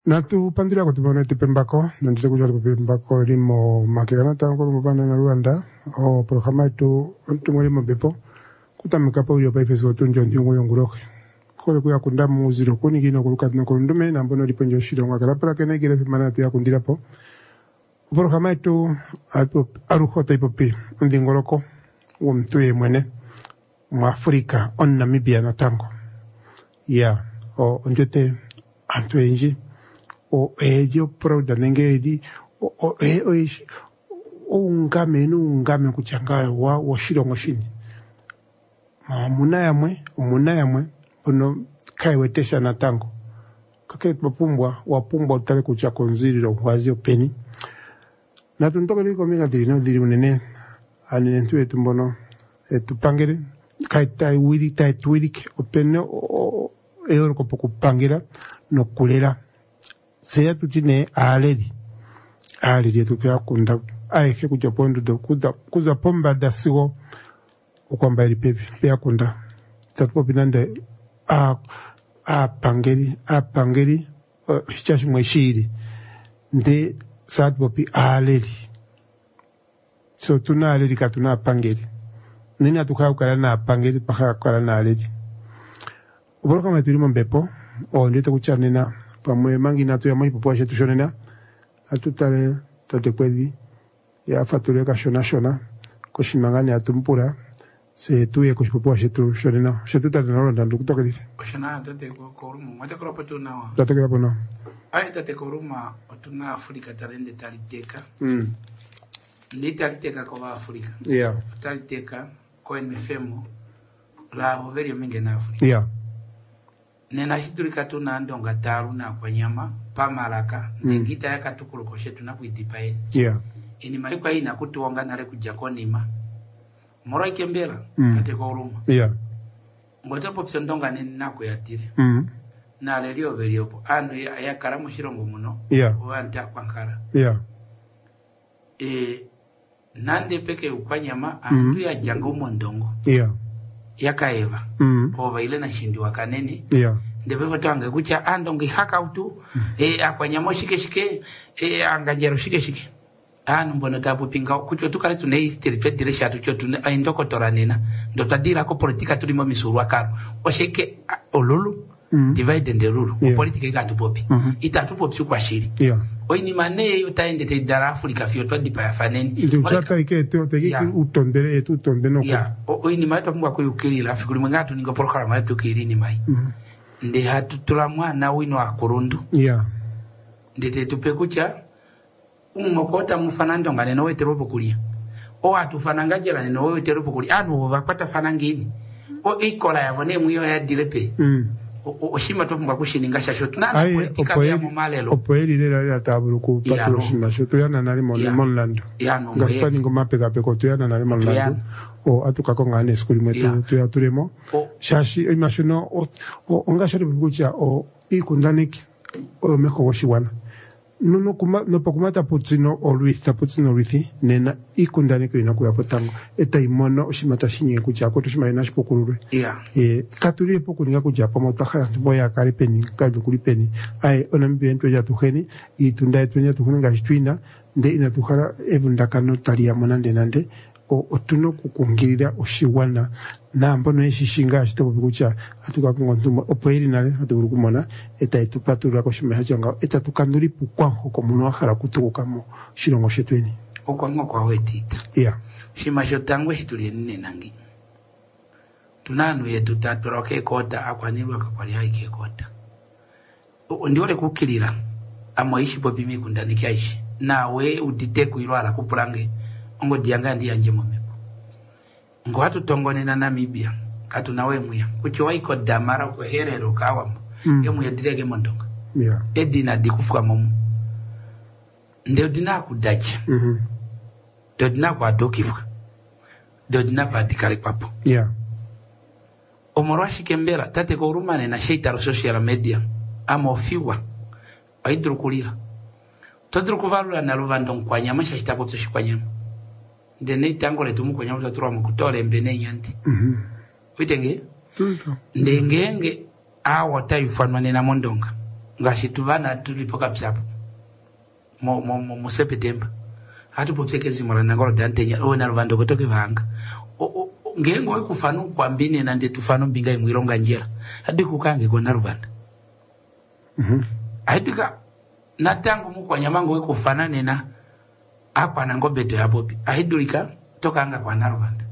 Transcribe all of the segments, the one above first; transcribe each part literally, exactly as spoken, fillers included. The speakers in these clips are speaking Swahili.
Natu pandira ko tibone tipembako nandite kuja tipembako rimo makigana tango mubana na Rwanda o programa itu ntumwe mo bepo kutamika pa uyo paifeso tunjo ndingo yonguroke kole kuya kunda muziro kuni gino kuluka no kulundume na mbono lipenjo shiro ngakala para kene gire fimana pia kundira po programa itu ato aruhota ipopi ndingoloko womtuye mwene mu Afrika on Namibia na tango ya o njote antwenji o ejo proda nengedi o o e o o ungame no ungame kuchanga wa washirongo shini ma munayamwe munayamwe ono kaiwetesha na tango kake papumbwa wapumbwa utale kucha konziriro wazio peni na tuntoka liko minga dirino diri unene anene tuwe tumbono etupangere kai tai wiri tai twirik opene o eoro ko pokupangira no kulera seya tutine aleri aleri tukya kunda aike kuja pondu do kuza kuza pomba dasigo ukwamba iri pepi pia kunda tatupo binande a a pangeri a pangeri hichashi mweshiri nde saat popi aleri so tuna aleri katuna pangeri nini atukaya ukara na pangeri paka ukara na aleri uboro kama turimo mbepo o ndete kuchanena pamwe mangi natu ya mai popo shetu shonena atutale tate kwedi ya fatule ka shona shona ko shimangani atumpura se tuye ko popo shetu shonena shetu tate na ronda ndukuto kedi ko shona tate ko korumu mate ko ropo tuna wa tate ko ropo ai tate ko ruma otuna Afrika talende taliteka mm ndi taliteka ko Afrika yeah taliteka ko enmefemo la hoverio mingi na Afrika yeah nena hiturika tuna ndonga taru na kwa nyama pa malaka mm. ngita yaka tukulukoshe tuna kuidipae yeah ini maikwa ina kutuonga nare kujakonima moro ikembela mm. ate ko ruma yeah ngoto popso ndonga nini nako yatire mm na lelio veliopo anu ya, ya karamu shirongo muno yeah wanda kwankara yeah e nande peke ukwanyama antu mm. ya jango mondongo yeah yakaeva mm ova ile na shindi wakanene yeah ndebe twange kucha andongi haka utu mm. e akwanyamo shike shike e angajero shike shike anu mbono tapu pinga kucho tukale tune history pe diresha tucho tune aindoko toranena ndo tadira ko politika tulimo misuru akaro osheke olulu mm. divide and rule yeah. politika ikatu popi mm -hmm. itatu popi kwa shiri yeah oini mane yotaende te dara Afrika fio to dipa ya faneni ndutata ikete oteki utondere etu tondeno ya oini mai to mwa ko yukirira afikuri mwangatu ningo program yetu kirini mai mm. ndi hatu tula mwana wino akurundu yeah ndete tupekucha umokota mufanando ngane no weteropo kulia o atufananga jera no weteropo kulia anu vakwata fanangini o ikola yabone muyo ya dilepe mm o shima to mwa kushininga shasho tunana politika ya mumalelo opoeli lera ya tabulu ku patro shima shoto yana nali mon monland ngapani ngoma peka peko to yana nali monland o atuka ko ngane skuli mwetu to ya turemo shashi imashono o ngashari bukucha o ikundaniki o meko washiwana no no kuma no pakumata putsino o luisa putsino luisi nena ikundaniki ina kuya potango eta imono oshimata shinye kucha ko to shimaina shipokulwe yeah eh katuri pokuninga kuja pamo takhala boya kali peni kadu kuli peni ai onambi ento ya tuheni itunda etunya tuhuninga shitwina nde ina tukhala evundakano talia monande nande o otuno kukungirira oshiwana na mbono eshishinga shitabo bikucha atuka kungontumo opoiri nale atuburu kumona eta etupatura ko shimeha changa eta tukanduri pukwanho ko muno akhala kutukamo shirongo shetweni okwango kwa wetita yeah shima shotangwe shituli nene nangi tunanu yetu taturoke kota akwanirwa kakwali haike kota ndiole kukilira amoishi popi mikundani kyaishi nawe udite kuirwala kupulange ngo dianga ndi anje momepo ngo hatu tongone na Namibia katu nawe muya kucho waiko damara ko herero kawa mm. yemu yedirege mondonga yeah edina dikufuka momu ndio dina kudachi mhm mm ndio dina kwa dokifuka ndio dina pa dikari papo yeah omorwashi kembera tate ko rumane na sheitaro social media amofiwa aidru kulira todru kuvalula na luvandong kwa nyama shashitapo tsoshikwa ndene tango le tumu kwanya utatura mukutole mbene nyanti mhm witenge ndengenge awa taifanwa nena mondonga ngashi tuvana tulipoka psapo mo mo mo September hatu popseke zimora nangoro dantenya ona ruvando kotoke vanga ngengo ekufano kwambine nande tufano mbinga imwironga njera hadi kukange kona ruvanda mhm aidika natangu mukwa nyamango ekufana nena apa nango beto ya popi aidulika toka anga kwa naruvanda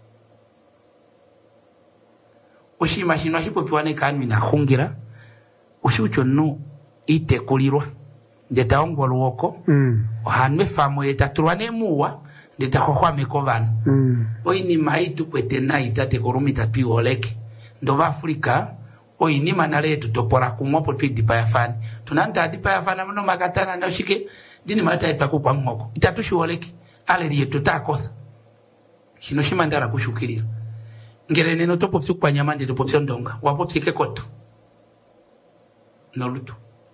oshima shino shipopi wane kanwi na khungira ushucho no ite kulirwa ndeta ongolo woko mm hanwe famo eta turwane muwa ndeta khokhwa mekovana mm oini maitu kwete na itate korumita pi oleke ndova Afrika oini manale tutopora kumopo twi dipaya fani tunanta dipaya fana mno makatana na ushike dini mata ipaku kwa mwoko itatushi oleke ale liye tutakosa shino shimandara kushukirira ngere neno topo psu kwa nyamande topo psu ndonga wapo psike koto nolutu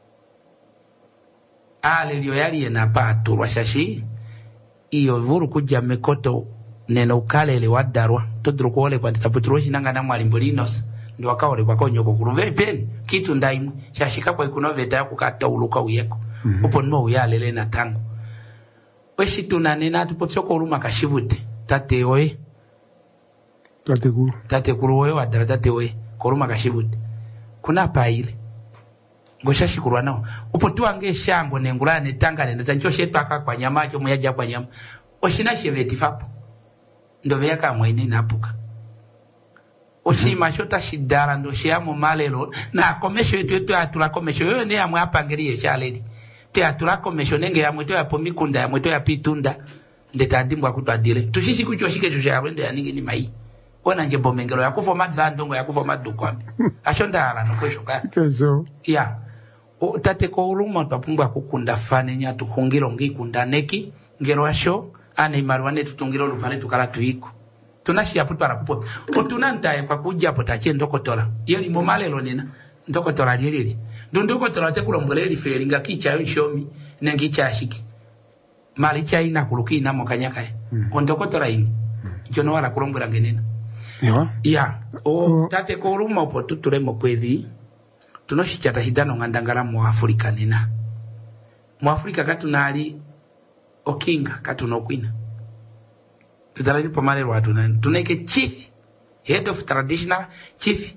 ale liyo yali ena patu washashi iyo vuru kuja mekoto neno ukalele wadarwa todro kuole kwa taputuroshi nanga na mwalimbolinos ndo wakawole kwa konyoko kuruve peni kitu ndaimu shashika kwa ikuno veta ya kukata uluka uyeko mm-hmm. upo nmo uyalele na tangu weshi tunanena tupopsoko uluma kashivute tate oe tate kuru tate kuru oe wadara tate oe kuruma kashivute kuna paile ngoshashi kurwa nao upo tuange shango nengulane tangane ndancho shetu aka kwa nyama cho muyaja kwa nyama oshina sheveti fapo ndo vyaka mwene napuka oshi mashota shidara ndo shiamo malelo na komesho yetu yetu atula komesho yoyo ne amwe apangeriye shaledi te atula komesho nenge ya mweto ya pomikunda ya mweto ya pitunda ndeta ndimbwa kutwa dire tushishi kucho shike cho sha rwendo ya ningi ni mai ona nje bomengero ya kufo madlandongo ya kufo madukwambi ashonda ala no kwesho ka kezo ya o tate ko uluma twapumbwa kukunda fane nya tukhungiro ngikunda neki ngero asho ana imarwane tutungiro lupale tukala tuiko tunashia putu para kupo otunanta kwa kuja potache ndokotola yeli momalelo nena ndokotola leleli ndo ndokotola te kulomboleli felinga kicha yonshomi nengi chashiki mali cha ina kuluki na mokanyaka mm. ondokotola ini jono wala kulombola ngenena ya ya o tate ko uluma opo turemo kwevi tunoshichata hidano ngandangala mu Afrika nena mu Afrika katunali okinga katunokwina tutaraji pomale watu nani tuneke chief head of traditional chief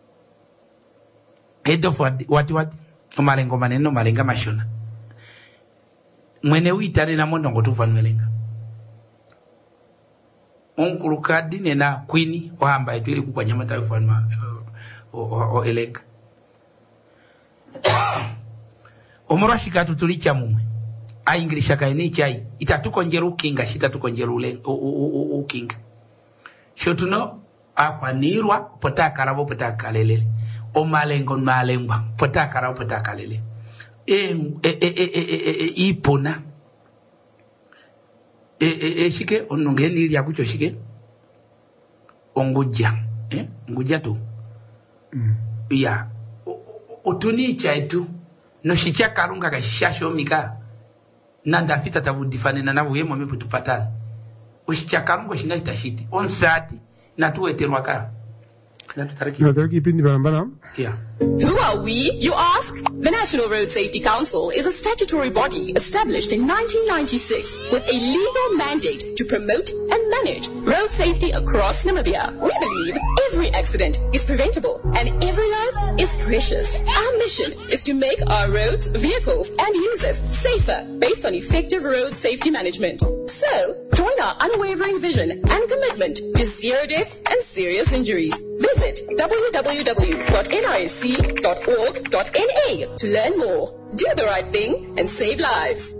head of what what, what? Omalengo maneno malenga mashona mwene uitane na mondo ngotufa nwelenga onkulu kadi nena queen wahamba etu ili kukwa nyama taifa ma o, o, o elenga omorashika tutulicha mumwe a inglisha kaini chai itatuko njeru kinga shitatuko njeru le o o o kinga shotuno akwa nirwa potaka rabo potaka lele o malengo malengwa potaka rabo potaka lele e e e e e ipona e e e shike onongeni ili akucho shike onguja eh nguja tu mm. ya otuni chaitu no shicha karunga ka shasho mika nanda fita tavudifane na navu yemo mipu tupatana ushichakarungo shinda itashiti on sati na tuwe terwaka na tutariki na tutariki pindi barambara yeah. Who are we, you ask? The National Road Safety Council is a statutory body established in nineteen ninety-six with a legal mandate to promote and manage road safety across Namibia. We believe every accident is preventable and every life is precious. Our mission is to make our roads, vehicles and users safer based on effective road safety management. So, join our unwavering vision and commitment to zero deaths and serious injuries. Visit w w w dot n i c dot org dot n a to learn more. Do the right thing and save lives.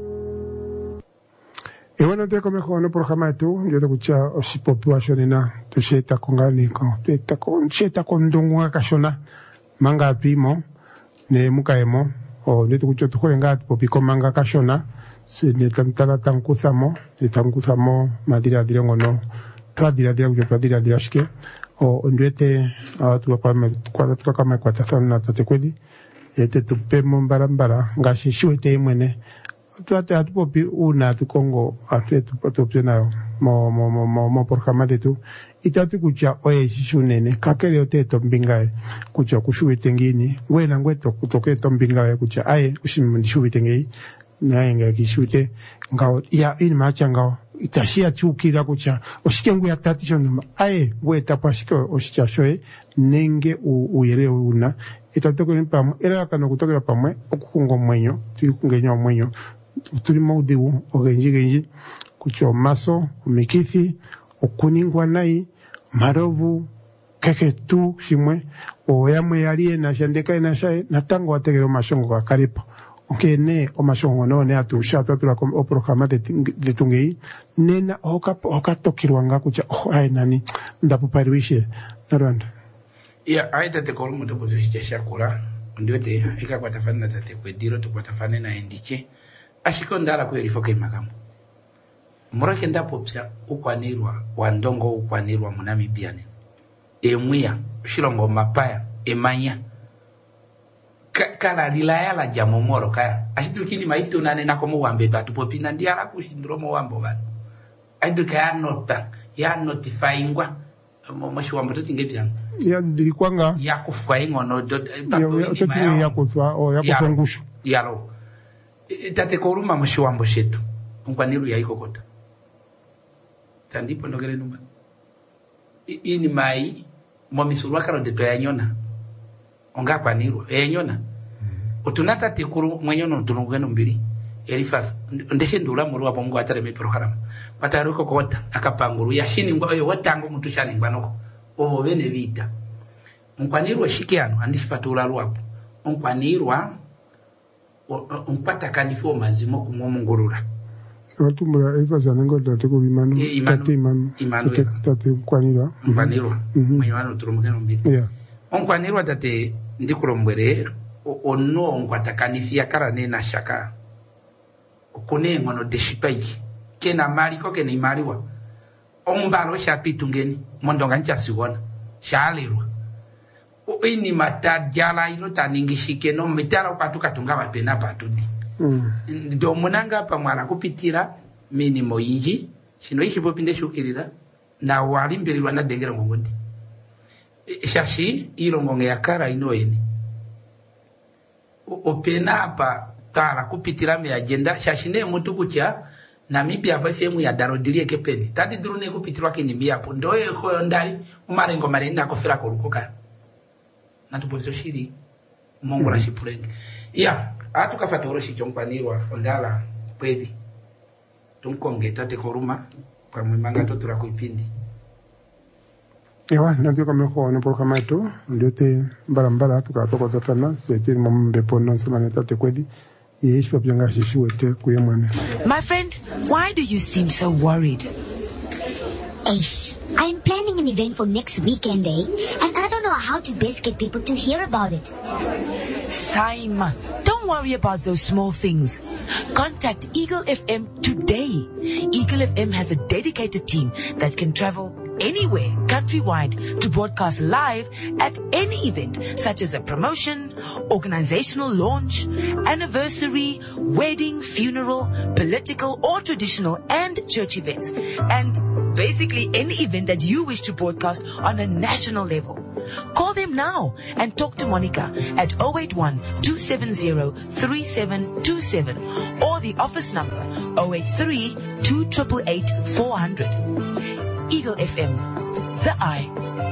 E bueno, te come con el programa tu, yo te escucha o si populación na, tu cheta con ganico, tu cheta con cheta con dunga kashona, manga pimo, ne mukaemo, o ne te escucha tu juega popiko manga kashona, se ne tantara tankuzamo, ne tankuzamo madira direngo no, tu dira dira yo dira dira shike. O ndwete atu kwa kwa kwa kama kwa tathana tatekwedi yete tupemo barambara ngashi shwete mwene tuate atupopi una tu Kongo atu tupatopio nayo mo mo mo mo mo por jamade tu itatu kucha oye shunene kakele oteto mbingae kucha kushuwite ngini ngwena ngweto kutoketo mbingae kucha aye kushimundishuwite ngei naye ngakishuwite ngao ya ini macha ngao itashia chukira kucha oshike nguya tatisho numa aye ngweta pashike oshicha shoe nenge uyere una itatu kuni pamwe era kano kutokera pamwe okukungo mwenyo tuyikungenya mwenyo tuli maudiwu ogenji genji kucho maso mikithi okuningwa nai marovu keketu shimwe o yamwe yaliye na shandeka ina shae natango ategero mashongo ka karipo okene o mashongo no ne atu shatu atula o programa de de tungei nena oka oka tokirwanga kucha oh ai nani ndapo pariwishe na Rwanda ya aita te kolmo to bodisha shakura ndio te ika kwa tafana tate kwediro to kwa tafana na endiche ashiko ndala kwa ilifoke makamu murake ndapo pya ukwanirwa wandongo ukwanirwa munamibiane emwia shilongo mapaya emanya Ka, kala lilaya la jamomoro kaya ashitukini maitu nane nakomo wambe batu popina ndiara kushindromo wambo bana aidu kaya nota ya notifyingwa mwashi wambo totingepya ya dirikwanga ya kufwaingo no do ya ya kufwa o ya kufangushu yalo tate koruma mwashi wambo shetu unkwaniru ya iko kota tandipo ndogere numba ini mai momisurwa karo de toya nyona onga kwanirwa e nyona utunata tikuru mwenyono tunungeno mbiri elifas ndeshe ndula muri wa bongo atare me program pataruko kota akapanguru yashini ngwa yo watango mutushani ngwanoko o bene vita nkwanirwa shikiano andifatula lwapo nkwanirwa umpata kanifo mazimo kumomungurura watumura elifasa nengo tate ko bimanu tate imanu tate tate kwanirwa nkwanirwa mwenyono turumugeno mbiri yeah onkwanirwa tate ndikulombwere ono ngwatakanifia karane na shaka okone ngono deshipaiki kena mali ko kena imaliwa ombalo shapitungeni mondonga nchasiwona shalirwa o ini matajala ilo taningishike no mitala upatuka tunga mapena patudi mm. ndo munanga pa mwana kupitira minimo yinji shino ishi popinde shukirira na walimbirirwa na dengera ngondi shashi ilo ngonge ya kara inoeni opena apa kala kupitira me agenda shashi ne mutu kucha Namibia pa femu ya darodilie kepeni tadi drone kupitirwa kenyimia hapo ndoye ko ndali umarengo marina kofera korukoka na tupozo shiri mongola mm. shipurenge ya atu kafatoro shichompanirwa ondala kwebi tumkonge tate koruma kwa mwimanga to tura kuipindi ewa ndio kama kwa no programa yetu ndio te barambara tukatoka tofana c'était mombe pono semana tate kwedi yeshi papyanga shishiwete kuyemwana. My friend, why do you seem so worried? Ace, I'm planning an event for next weekend, eh? And I don't know how to best get people to hear about it. Saima, don't worry about those small things. Contact Eagle F M today. Eagle F M has a dedicated team that can travel anywhere countrywide to broadcast live at any event, such as a promotion, organizational launch, anniversary, wedding, funeral, political or traditional and church events, and basically any event that you wish to broadcast on a national level. Call them now and talk to Monica at zero eight one, two seven zero, three seven two seven or the office number zero eight three, two eight eight, four hundred. Eagle F M, the eye.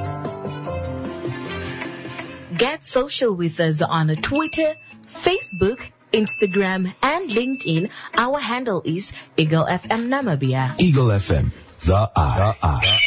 Get social with us on Twitter, Facebook, Instagram, and LinkedIn. Our handle is Eagle F M Namibia. Eagle F M, the eye. The eye.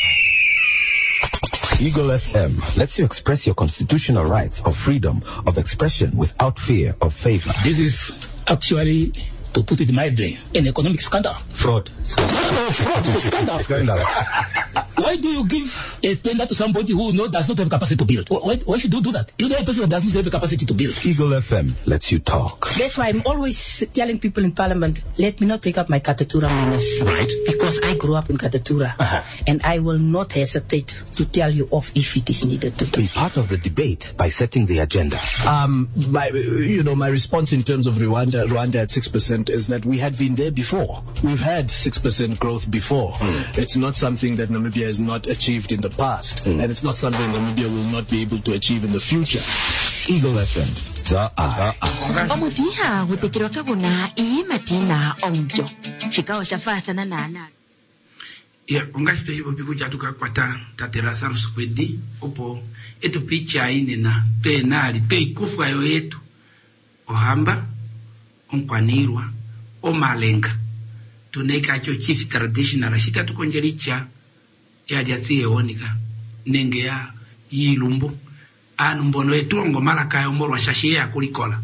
Eagle F M lets you express your constitutional rights of freedom of expression without fear of favor. This is actually, to put it mildly, an economic scandal. Fraud. Oh, fraud is a scandal. Scandal. Why do you give a tender to somebody who no, does not have capacity to build? Why, why should you do that? You know a person that does not have the capacity to build. Eagle F M lets you talk. That's why I'm always telling people in Parliament, let me not take up my Katatura minus. Right. Because I grew up in Katatura. Uh-huh. And I will not hesitate to tell you off if it is needed to. Be part of the debate by setting the agenda. Um, my, you know, my response in terms of Rwanda, Rwanda at six percent is that we had been there before. We've had six percent growth before. Mm. It's not something that Namibia has not achieved in the past, mm. and it's not something Namibia will not be able to achieve in the future. Eagle F M, the eye. Omutiha hutekirwa kabuna ii matina onjo. Shikawa shafasa na nana. Ya, ungashito hivo piku chatuka kwa ta, tatera saru skwedi, opo, etu picha ine na, pe nari, pe ikufu ayo etu, ohamba, onkwanirwa, o malenga. Tuneka acho chief traditional, shita tukonjericha, ya diasiye onika, nenge ya yilumbu, anu mbono etu ongo malaka ya umoro wa shashie ya kulikola.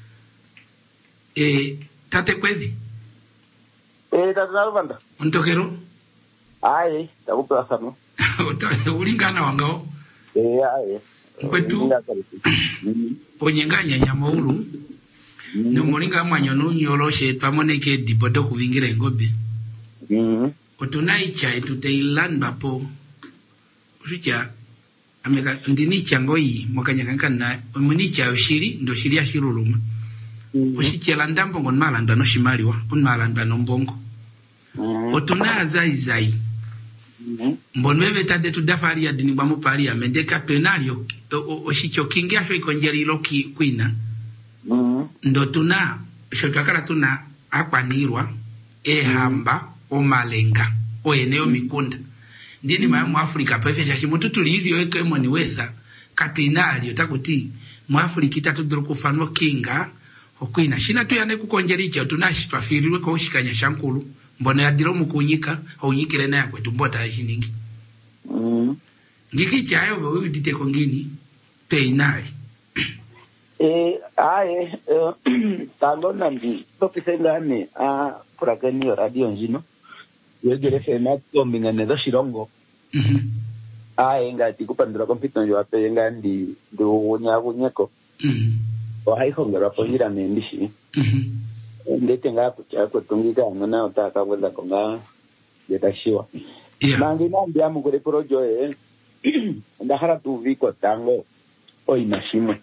E, tate kwezi? E, tate nalubanda. Untokero? Aye, takupewa sanu. Ulingana wangao? E, aye. Kwetu, onyenganya nyamoulu, Numulinga mwanyo nyoloshe pamoneke dipoto kuvingira ngobe. Mhm. Otunaicha etuteilan bapo. Usicha ameka ndinicha ngoi mokanyaka na municha ushiri ndo shiri ya shiruluma. Usicha landambo ngon malanda no shimaliwa, un malanda no mbongo. Otuna zai zai. Mbonwewe tade tudafari ya dinigwa mupari ya mendeka penario oshicho kingi asho ikonjeri loki kuina. Ndo tuna shotakara tuna akwanirwa ehamba omalenga oyeneo mikunda ndini maya mu Afrika pefe chachi mututu lilio eko emoni wetha kapinalio takuti mu Afrika itatu kufano kinga okwina shina tu yane kukonjericha tunashitwa firirwe ko shikanya shankulu mbona yadiro mukunyika onyikire na yakwe tumbota shiningi mhm ngiki chayo go udite kongini peinali. Eh, aye, eh, talona ndi, topisengane, ah, purakani yo radio njino, yegere fena tombinga nedo shirongo. Mhm. Aye, nga tikupandura kompito njo ape nga ndi, ndo unyagu nyeko. Mhm. O haihongera pojira mendishi. Mhm. Ndete nga kucha kutungika ngana otaka weza konga yetashiwa. Yeah. Mangi nambi amu kure projo eh, ndahara tu viko tango, o inashimwe.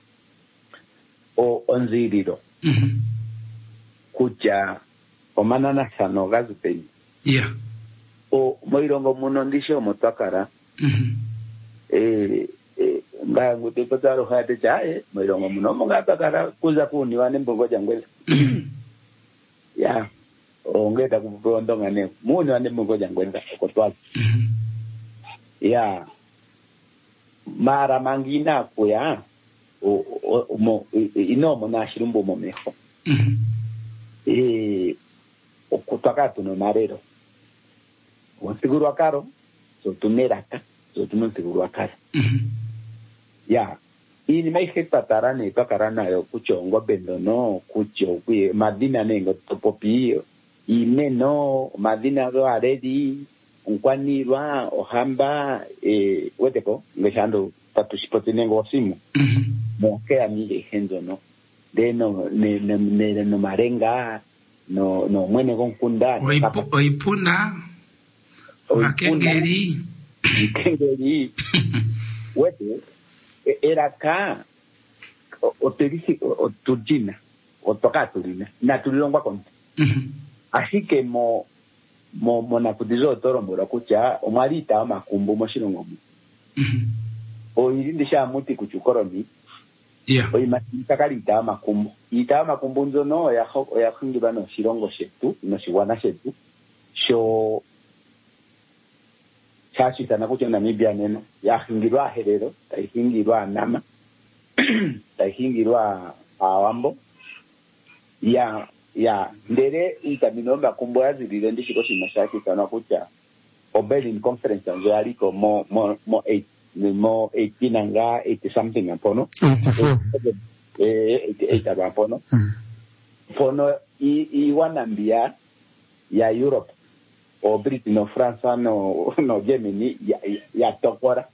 O onziriro. Mhm. Kucha omanana sano gazupeni. Yeah. O moirongo muno ndisho motakara. Mhm. Eh eh nga ngute pataro hate chae moirongo muno mongatakara kuza kuni wane mbongo jangwela. Mhm. Ya. Ongeta kupondo ngane muni wane mbongo jangwela okotwala. Mhm. Ya. Mara mangina kuya o o mo inomo na shirumbo momeho. Mhm. Eh okutaka tuno marero. Onsiguru akaro so tumeraka so tunonsiguru akaro. Mhm. Ya. Ini mai hetatarane pakarana yo kuchongo bendo no kucho kwi madina nengo topopio. Ime no madina go aredi unkwanirwa ohamba eh weteko ngeshando patushipotinengo simu. Mhm. Moke a mi ejendo no de no ne ne ne no marenga no no mwene con kunda Oipu, oipuna wakengeri kengeri wete era ka o terisi o turjina o tokatulina na tulongwa kon. Mhm. Así que mo mo mo na kudizo toro mbora kucha o marita makumbu mo shirongo. Mhm. O irindisha muti kuchukoroni. Yeah. Oye, matakari ita makumbu. Ita makumbu nzo no ya ho ya kungiba no shirongo shetu, no shiwana shetu. Sho chachi sana kucho Namibia neno. Ya hingirwa herero, ta hingirwa nama. Ta hingirwa awambo. Ya ya ndere itabinomba kumbo ya zilile ndishiko shimashaki sana kucha. Obelin conference nzo aliko mo mo mo eight. Mo eighteen anga eighty something apono. eighty-four. Eh, eighty-eight apono. Fono i i wanambia ya Europe o Britain no France no no Germany ya ya tokora.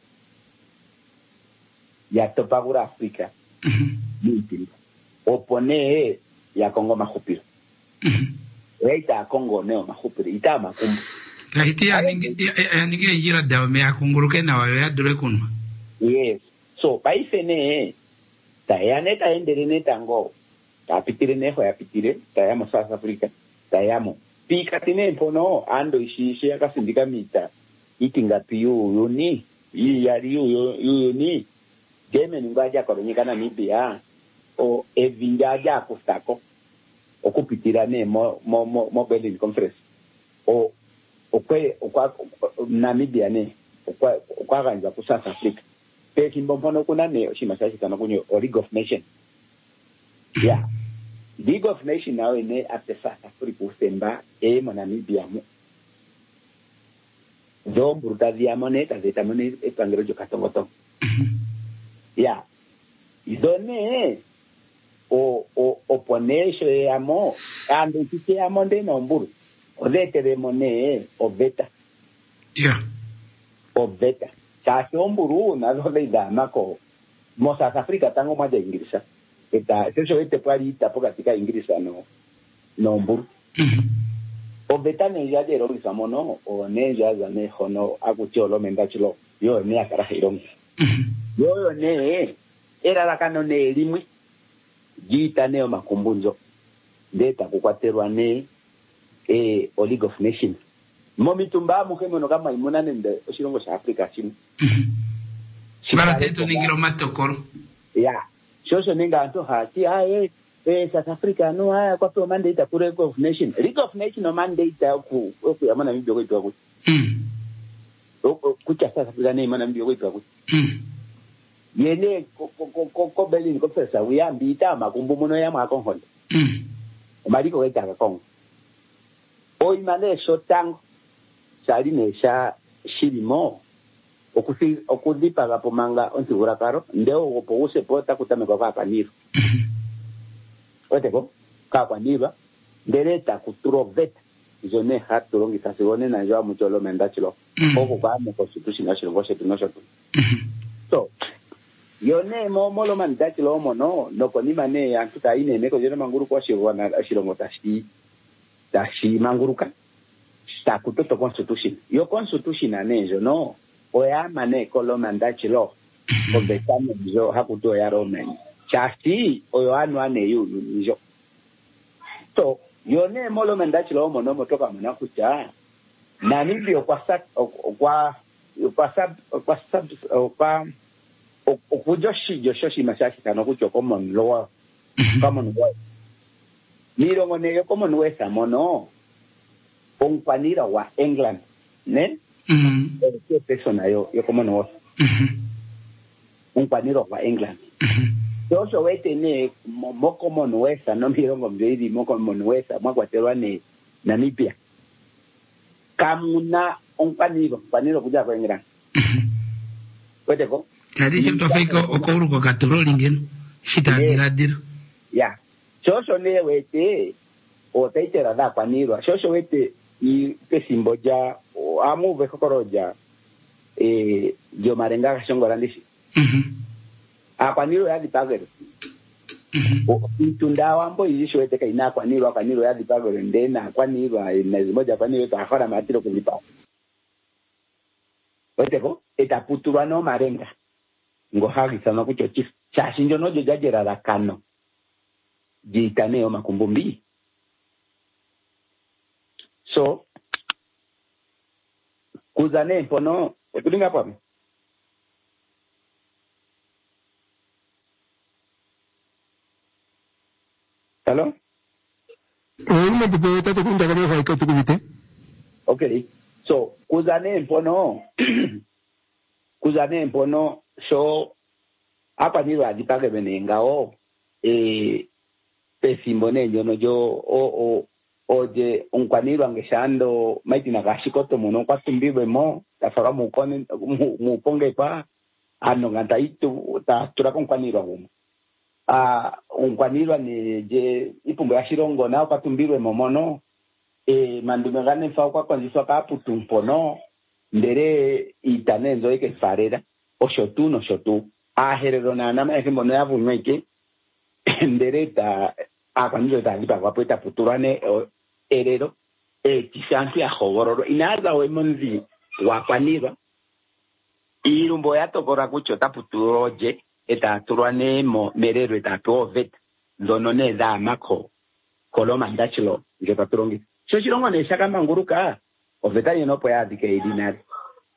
Ya topagura Africa. Mhm. Opone ya Kongo mahupiro. Mhm. Eita Kongo neo mahupiro ita makumbu. Lahiti ya ninge ya ninge yira dawa me akunguruke na wayo ya dure kunwa. Yes. So paise ne tayane ta endere tango. Ta pitire ne ho ya pitire, tayamo South Africa, tayamo. Pika tine pono ando ishi ishi akasindika mita. itinga piyu yuni yi yari yu yuni game ningaja koronyika na Namibia o evinjaja kustako okupitira ne mo mo mo, mo Berlin conference o okwe okwa Namibia ne okwa okwa ganja ku South Africa pe kimbompono kuna ne oshimasashi kana kunyo League of Nations yeah League of Nations nawe ne after South Africa usemba e mo Namibia mo zo bruta diamone ta de tamone e pangero jo katongoto ya idone o o oponesho e amo ando tike amo de nomburu o de te de mone o beta ya o beta cha omburu na do de dama ko mo South Africa tango ma de inglesa eta eso este pari ta poca tika inglesa no nomburu o beta ne ya de ro no o ne ya za ne hono akucholo mendachilo yo ne akara hirom yo yo ne era la kano ne limwi jita neo makumbunzo deta kukwaterwa ne e o League of Nations momi tumba mukemo no kama imuna nende oshirongo sha Africa chini bara teto ningiro matokoro ya shosho ninga anto hati aye eh South Africa no haya kwa pe mandate ku League of Nations League of Nations no mandate ku ku ya mana mbyo kwetu aku mm o kucha South Africa ne mana mbyo kwetu aku mm yene ko ko ko Berlin ko pesa uyambita makumbu muno ya makonhondo mm mariko weta ka kongo o imane shotango sali nesha shilimo okusi okudipa ga pomanga ontigura karo ndeo opose pota kutame kwa papa niro oteko ka kwa niba ndereta kutroveta zone haturongi tasione na jwa mutolo mendachilo oko kwa mo constitution national goshe tunosho so yone mo mo lo mandachilo mo no no konima ne antuta ine neko jero manguru kwa shirwana ashirongo tashi tashi manguruka sta kutoto constitution yo constitution anejo no oya mane kolo mandachilo ko betame jo hakuto ya romen chasti oyo anu ane yu jo so yone mo lo mandachilo mo no motoka mna kucha na nibio kwa sat kwa kwa sab kwa sab kwa okujoshi joshoshi masashi kana kucho common law common law miro ngone yo common west amono onpanira wa England ne mhm eh persona yo yo common law mhm onpanira wa England so so wete ne mo common west no miro ngombe mo common west mwakwaterwa ne Namibia kamuna onpanira panira kuja kwa England wete ko kadi shifto faiko okoro ko katrolingen shita diladir ya shosho ne wete o teitera da panirwa shosho wete i pesimboja amu vekokoroja eh yo marenga shongora ndishi mhm apaniro ya dipagero o itundawa mbo yisho wete kaina kwanirwa kaniro ya dipagero ndena kwanirwa na zimoja paniro ta hora matiro kulipa wete ko eta puturwa no marenga ngo hagi sana kucho chief chashi njo nojo jajera la kano jitaneo makumbumbi so kuzane mpono ekulinga papi hello ume bebe tato kunda kama kwa ikato kubite okay so kuzane mpono kuzane mpono so apa ni wa dipage benenga o eh pesimbone yo no yo o o oje unkwanirwa ngeshando maiti na gashikoto muno kwatumbiwe mo tafara mu kone mu ponge pa ano nganta itu ta tura konkwanirwa gumo ah unkwanirwa ni je ipumbo ya shirongo na kwatumbiwe momono e mandume gane fa kwa kwanziswa ka putumpono ndere itanenzo ike farera oshotu no shotu aherero na nama eke mono ya vunweke ndereta akwaniro ta lipa kwa peta puturane erero e tisanti ya hogororo inaza we monzi wakwanira irumbo ya tokora kucho taputuroje eta turane mo merero eta tovet ndonone da mako koloma ndachilo nge paturongi so chirongo ne shaka manguruka oveta yeno po ya dike idinari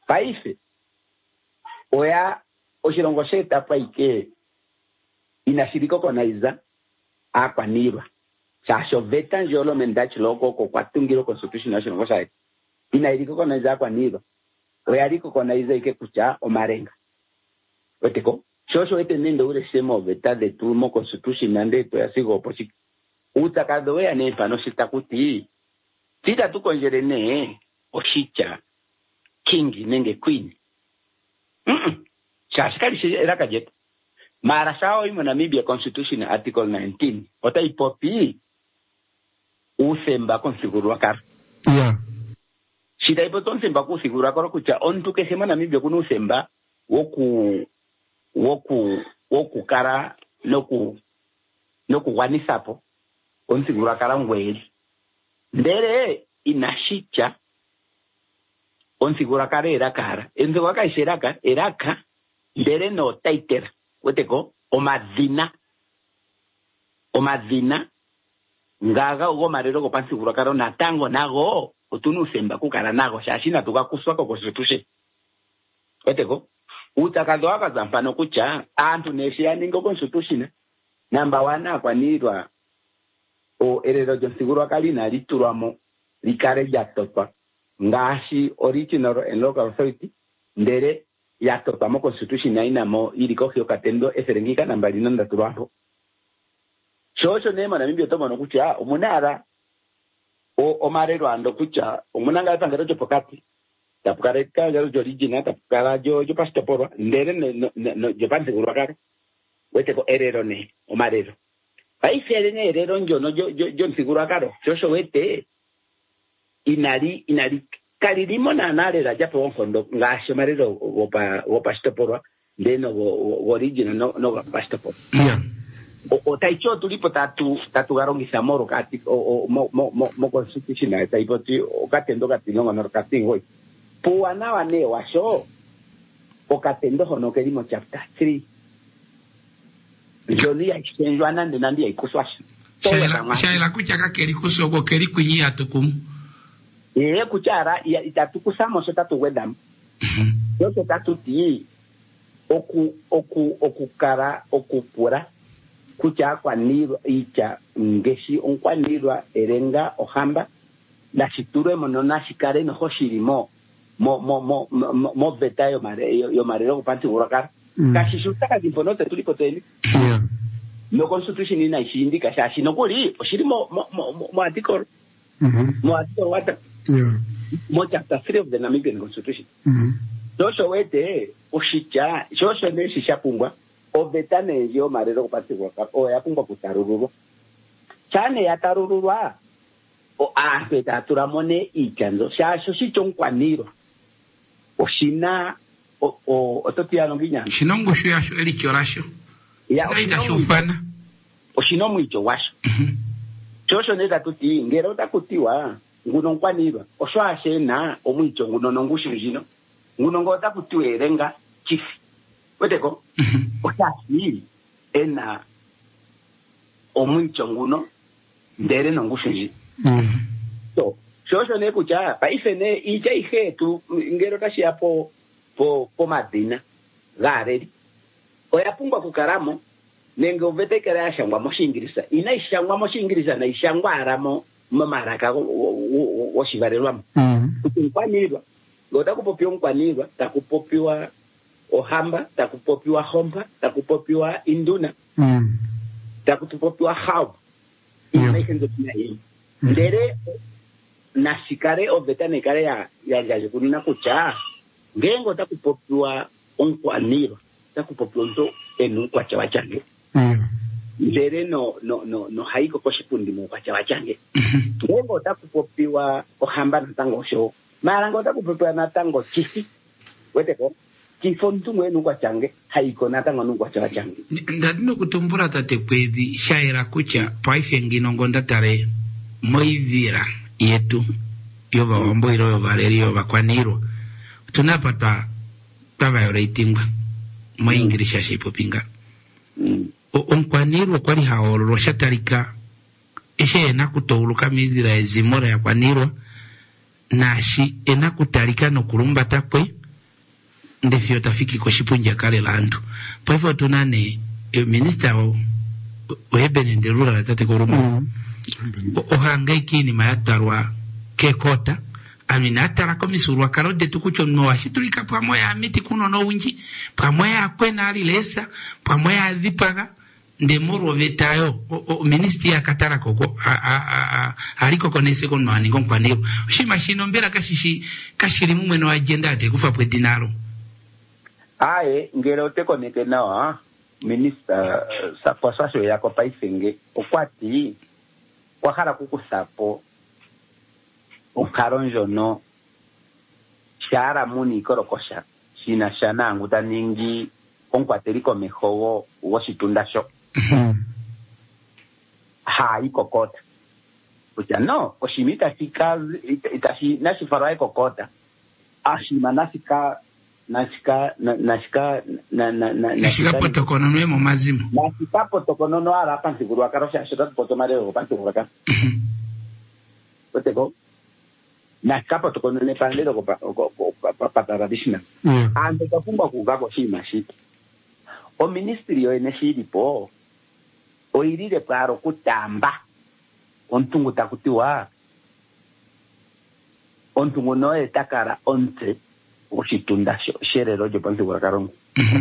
paife oya oshilongo sheta paike inashiriko konaiza akwanirwa shasho veta njolo mendachi loko ko kwatungiro constitution national side inairiko konaiza akwanirwa oya liko konaiza ike kucha omarenga oteko shosho ete nendo ule semo veta de tumo constitution nande to yasigo pochi utakado ya ne pano sitakuti tita tukonjerene oshicha king nenge queen mm shashikali shira kajet mara sao imo Namibia constitution article nineteen ota ipopi usemba konfigurwa kar yeah shida ipoto usemba konfigurwa kar kucha ontu ke sema Namibia kuno usemba woku woku woku kara noku noku wanisapo konfigurwa kara ngweli ndere inashicha konfigura kare erakara enzo waka isheraka eraka ndere no taitera weteko omadina omadina ngaga ugo marero ko panfigura karo natango nago otunu semba kukara nago shashina tukakuswa ko constitution weteko utakado waka zampano kucha antu nesia ningo constitution number one akwanirwa o erero jonsiguro kalina lituramo likare jatopa ngashi original and local authority ndere yatopa mo constitution na inamo iliko hyo katendo eserengika namba linanda turwaho shosho nema na mibyo tomo no kucha omunara o omarero ando kucha omunanga pangero cho pokati tapukareka yo original tapukara yo yo pastoporwa ndere no no yo panse kurwakara weteko erero ne omarero paifere ne erero njo no yo yo yo nsigurwa karo shosho wete inari inari karirimo na narera japo onfondo ngasho marero wopa wopa stoporwa ndeno wo original no no pastopor yeah o, o taicho tulipo tatu tatu garongisa moro kati o, o mo mo mo, mo constitution na taipo ti o katendo katino ngano kati hoi puwa na wane washo o katendo hono kerimo chapter three joni ya exchange nande nandi ikuswashi shaila shaila kuchaka keri kusogo keri kwinyi atukum eh kuchara ya itatukusamo so tatu wedam mhm yo tatu ti oku oku okukara okupura kucha kwa niro icha ngeshi onkwa nirwa erenga ohamba la shiture monona shikare no hoshirimo mo mo mo mo, mo betayo mare yo, yo mare ro panti urakar mm. kashi shutaka dimponote tulipoteni yeah no constitution ina ishindika shashi no kuri oshirimo mo mo, mo article mhm mo article wata yeah mo chapter three of the Namibian constitution mhm so wete oshicha shosho ne shishapungwa obetane yo marero kupati waka o yapungwa kutarururu chane yatarururwa o afeta turamone ichanzo shasho shichonkwaniro oshina o o ototiano ginya shinongo sho yasho elichorasho ya oida shufana oshino mwicho washo mhm shosho ne tatuti ngero takutiwa nguno nkwanirwa oshwashe na omwicho nguno nongushinjino nguno ngota kutiwerenga chifi weteko osasi ena omwicho nguno ndere nongushinji so shosho ne kucha paifene ija ihetu ngero tashi apo po po madina gareri oyapungwa kukaramo nenge uvetekera yashangwa moshingirisa ina ishangwa moshingirisa na ishangwa aramo mamaraka woshivarelwamo kutinkwaniwa ngoda kupopiwa nkwanirwa takupopiwa ohamba takupopiwa homba takupopiwa induna mm takupopiwa hau ina ikenzo tina hii ndere na shikare obetane kare ya ya ya kunina kucha ngengo takupopiwa onkwanirwa takupopiwa nto enu kwa chawa change mm ndere no no no no haiko koshipundi mu kwa chawa change ngengo takupopiwa ohamba natango sho marango takupopiwa natango chifi weteko kifontu mwenu kwa change haiko natango nu kwa chawa change ndadino kutumbura tate kwezi shaira kucha paife ngino ngonda tare moivira yetu yoba wamboiro yoba reri yoba kwaniro tunapata tabayoreitingwa moingirisha shipopinga mm. onkwaniro kwali haolo shatarika eshe enakutouluka midira ezimora ya kwaniro nashi enakutalika no kurumba takwe ndefyo tafiki kwa shipunja kale landu. Kwa hivyo tunane e, minister o webe nderura latate kurumu mm. ohangaiki ni mayatarwa kekota amina atara komisurwa karode tukucho mwa shiturika pamoya amiti kuno no unji pamoya akwena alilesa pamoya adhipaga ndemoro vetayo o, o ministry ya katara koko a a a aliko konese kon mani kon kwaneo shima shino mbera kashishi kashiri mumwe no agenda ate kufa pwe dinaro ae ngero te koneke nawa minister uh, sa posasyo yako paisenge okwati kwakhala kukusapo ukaronjo no shara muni korokosha shina shana anguta ningi onkwateriko mehowo woshitundasho ha ikokota uja no oshimita fika itashi nashifarwa ikokota ashima nasika nasika nasika na na na nasika potokono no emo mazimo nasika potokono no ara pansiguru akarosha shota potomare o pansiguru ka otego nasika potokono ne pandero ko pa pa traditional ande kafumba kugako shima shi o ministerio ene shiripo o irire paro kutamba ontungu takutiwa ontungu no etakara onte ushitunda sherero jo pansi kwa karongo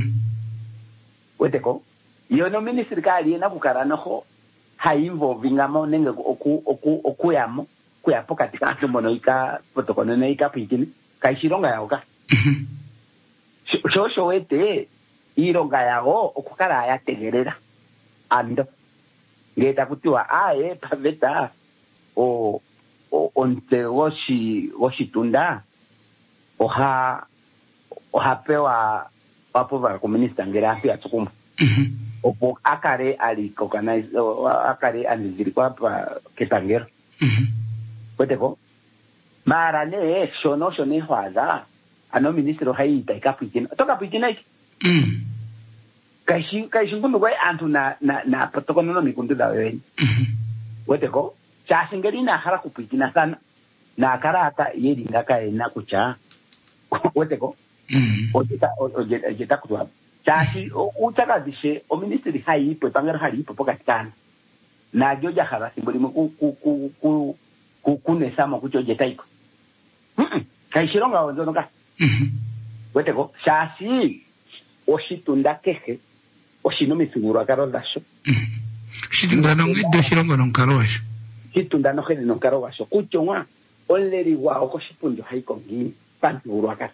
weteko yo no ministry kali na kukara noho haimvo vingamo nenge oku oku okuyamo kuyapo katika ndomo no ika protokolo no ika pikini kaishironga yaoka shosho wete ironga yago okukara yategerera ando ngeta kutiwa ae paveta o o onte woshi woshitunda oha oha pewa wapo va komunista ngera afya tukumba opo akare ali organize akare aniziri kwa pa ketangero weteko mara ne shono shone hwaza ano ministro haita ikapikina toka pikina iki mm kaishi kaishi ngundu kwa antu na na na protokolo no mikundu da wewe weteko cha singeri na hara kupikina sana na karata yedi ngaka ina kucha weteko mm ojeta ojeta kutwa chashi utaka dishe o ministry hai po pangara hari po pokatana na joja hara simboli ku ku ku ku ku kunesa mo kujojeta iko mm kaishironga onzo ka mhm weteko chashi oshitunda kehe oshino misuguro akarodasho shitunda no ngido shirongo no karowasho shitunda no heli no karowasho kuchonwa oleri wa okoshipundo haiko ngi pansiguro aka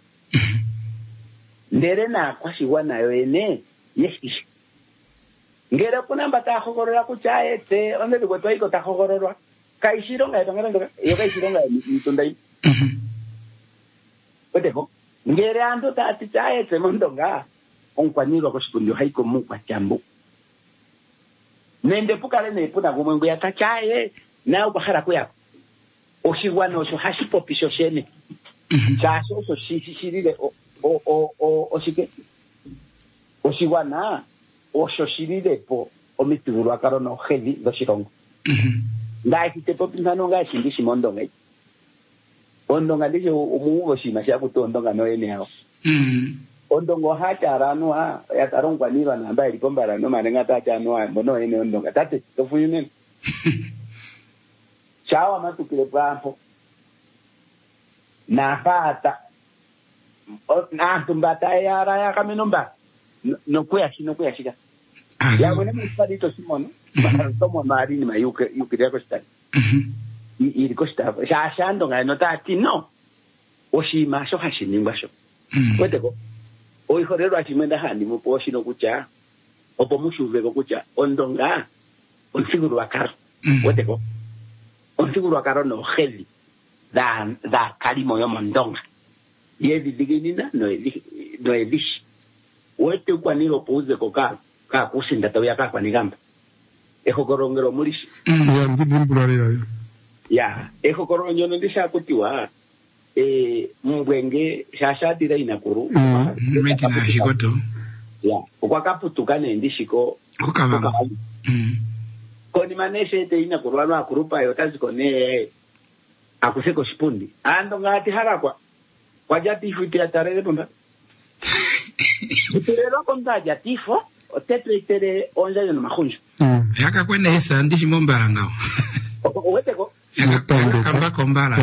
ndere na kwashiwa nayo ene yeshi ngere kuna mbata khogorora kuchaete onde bigotwa iko ta khogororwa kaishironga etongera ndoka yo kaishironga mitunda yi weteko ngere ando ta tichaete mondonga onkwaniro koshipundo haiko mukwa chambu nende pukale ne puna kumwengu ya tachaye na ubahara kuya oshiwano sho hashipopisho shene chaso so shishirire o o o o oshike oshiwana oshoshirire po omitiguru akaro no heavy do shirongo ndai kitepo pinano nga shindi shimondo ngai ondonga ndiye umuwo shima sha kutondonga no ene yao ondongo hata aranwa ya tarongwa niba na ambaye lipombara no marenga tata anwa mono ene ondonga tate tofuyune chawa matukile pampo na pata na tumbata ya ara ya kaminomba no kuya shino kuya shika ya wena mfadito simono tomo marini mayuke yuke yako stari iri kosta sha shando nga no tati no oshima sho hashinimba sho weteko oi horero achimenda handi mupo shino kucha opo mushuve ko kucha ondonga onsiguru akaro weteko onsiguru akaro no heli da da kalimo yo mondonga yevi diginina no evi no evish wete kwa nilo pouze ko ka ka kusinda tawya ka kwa nigamba eho korongero mulishi ya ndimbulare ya ya eho koronyo ndisha kutiwa eh mbwenge shashatira inakuru mmeti na shikoto ya ukwakaputuka nendishiko kukaba mm koni maneshe te inakuru wana akurupa yotaziko ne akuseko shipundi ando ngati harakwa wajati futi atarele pamba Tuterero konda jatifo otetreitere onja yo mahunju. Yaka kwenda esa ndishi mombala ngao. Oweteko. Yaka kamba kombala.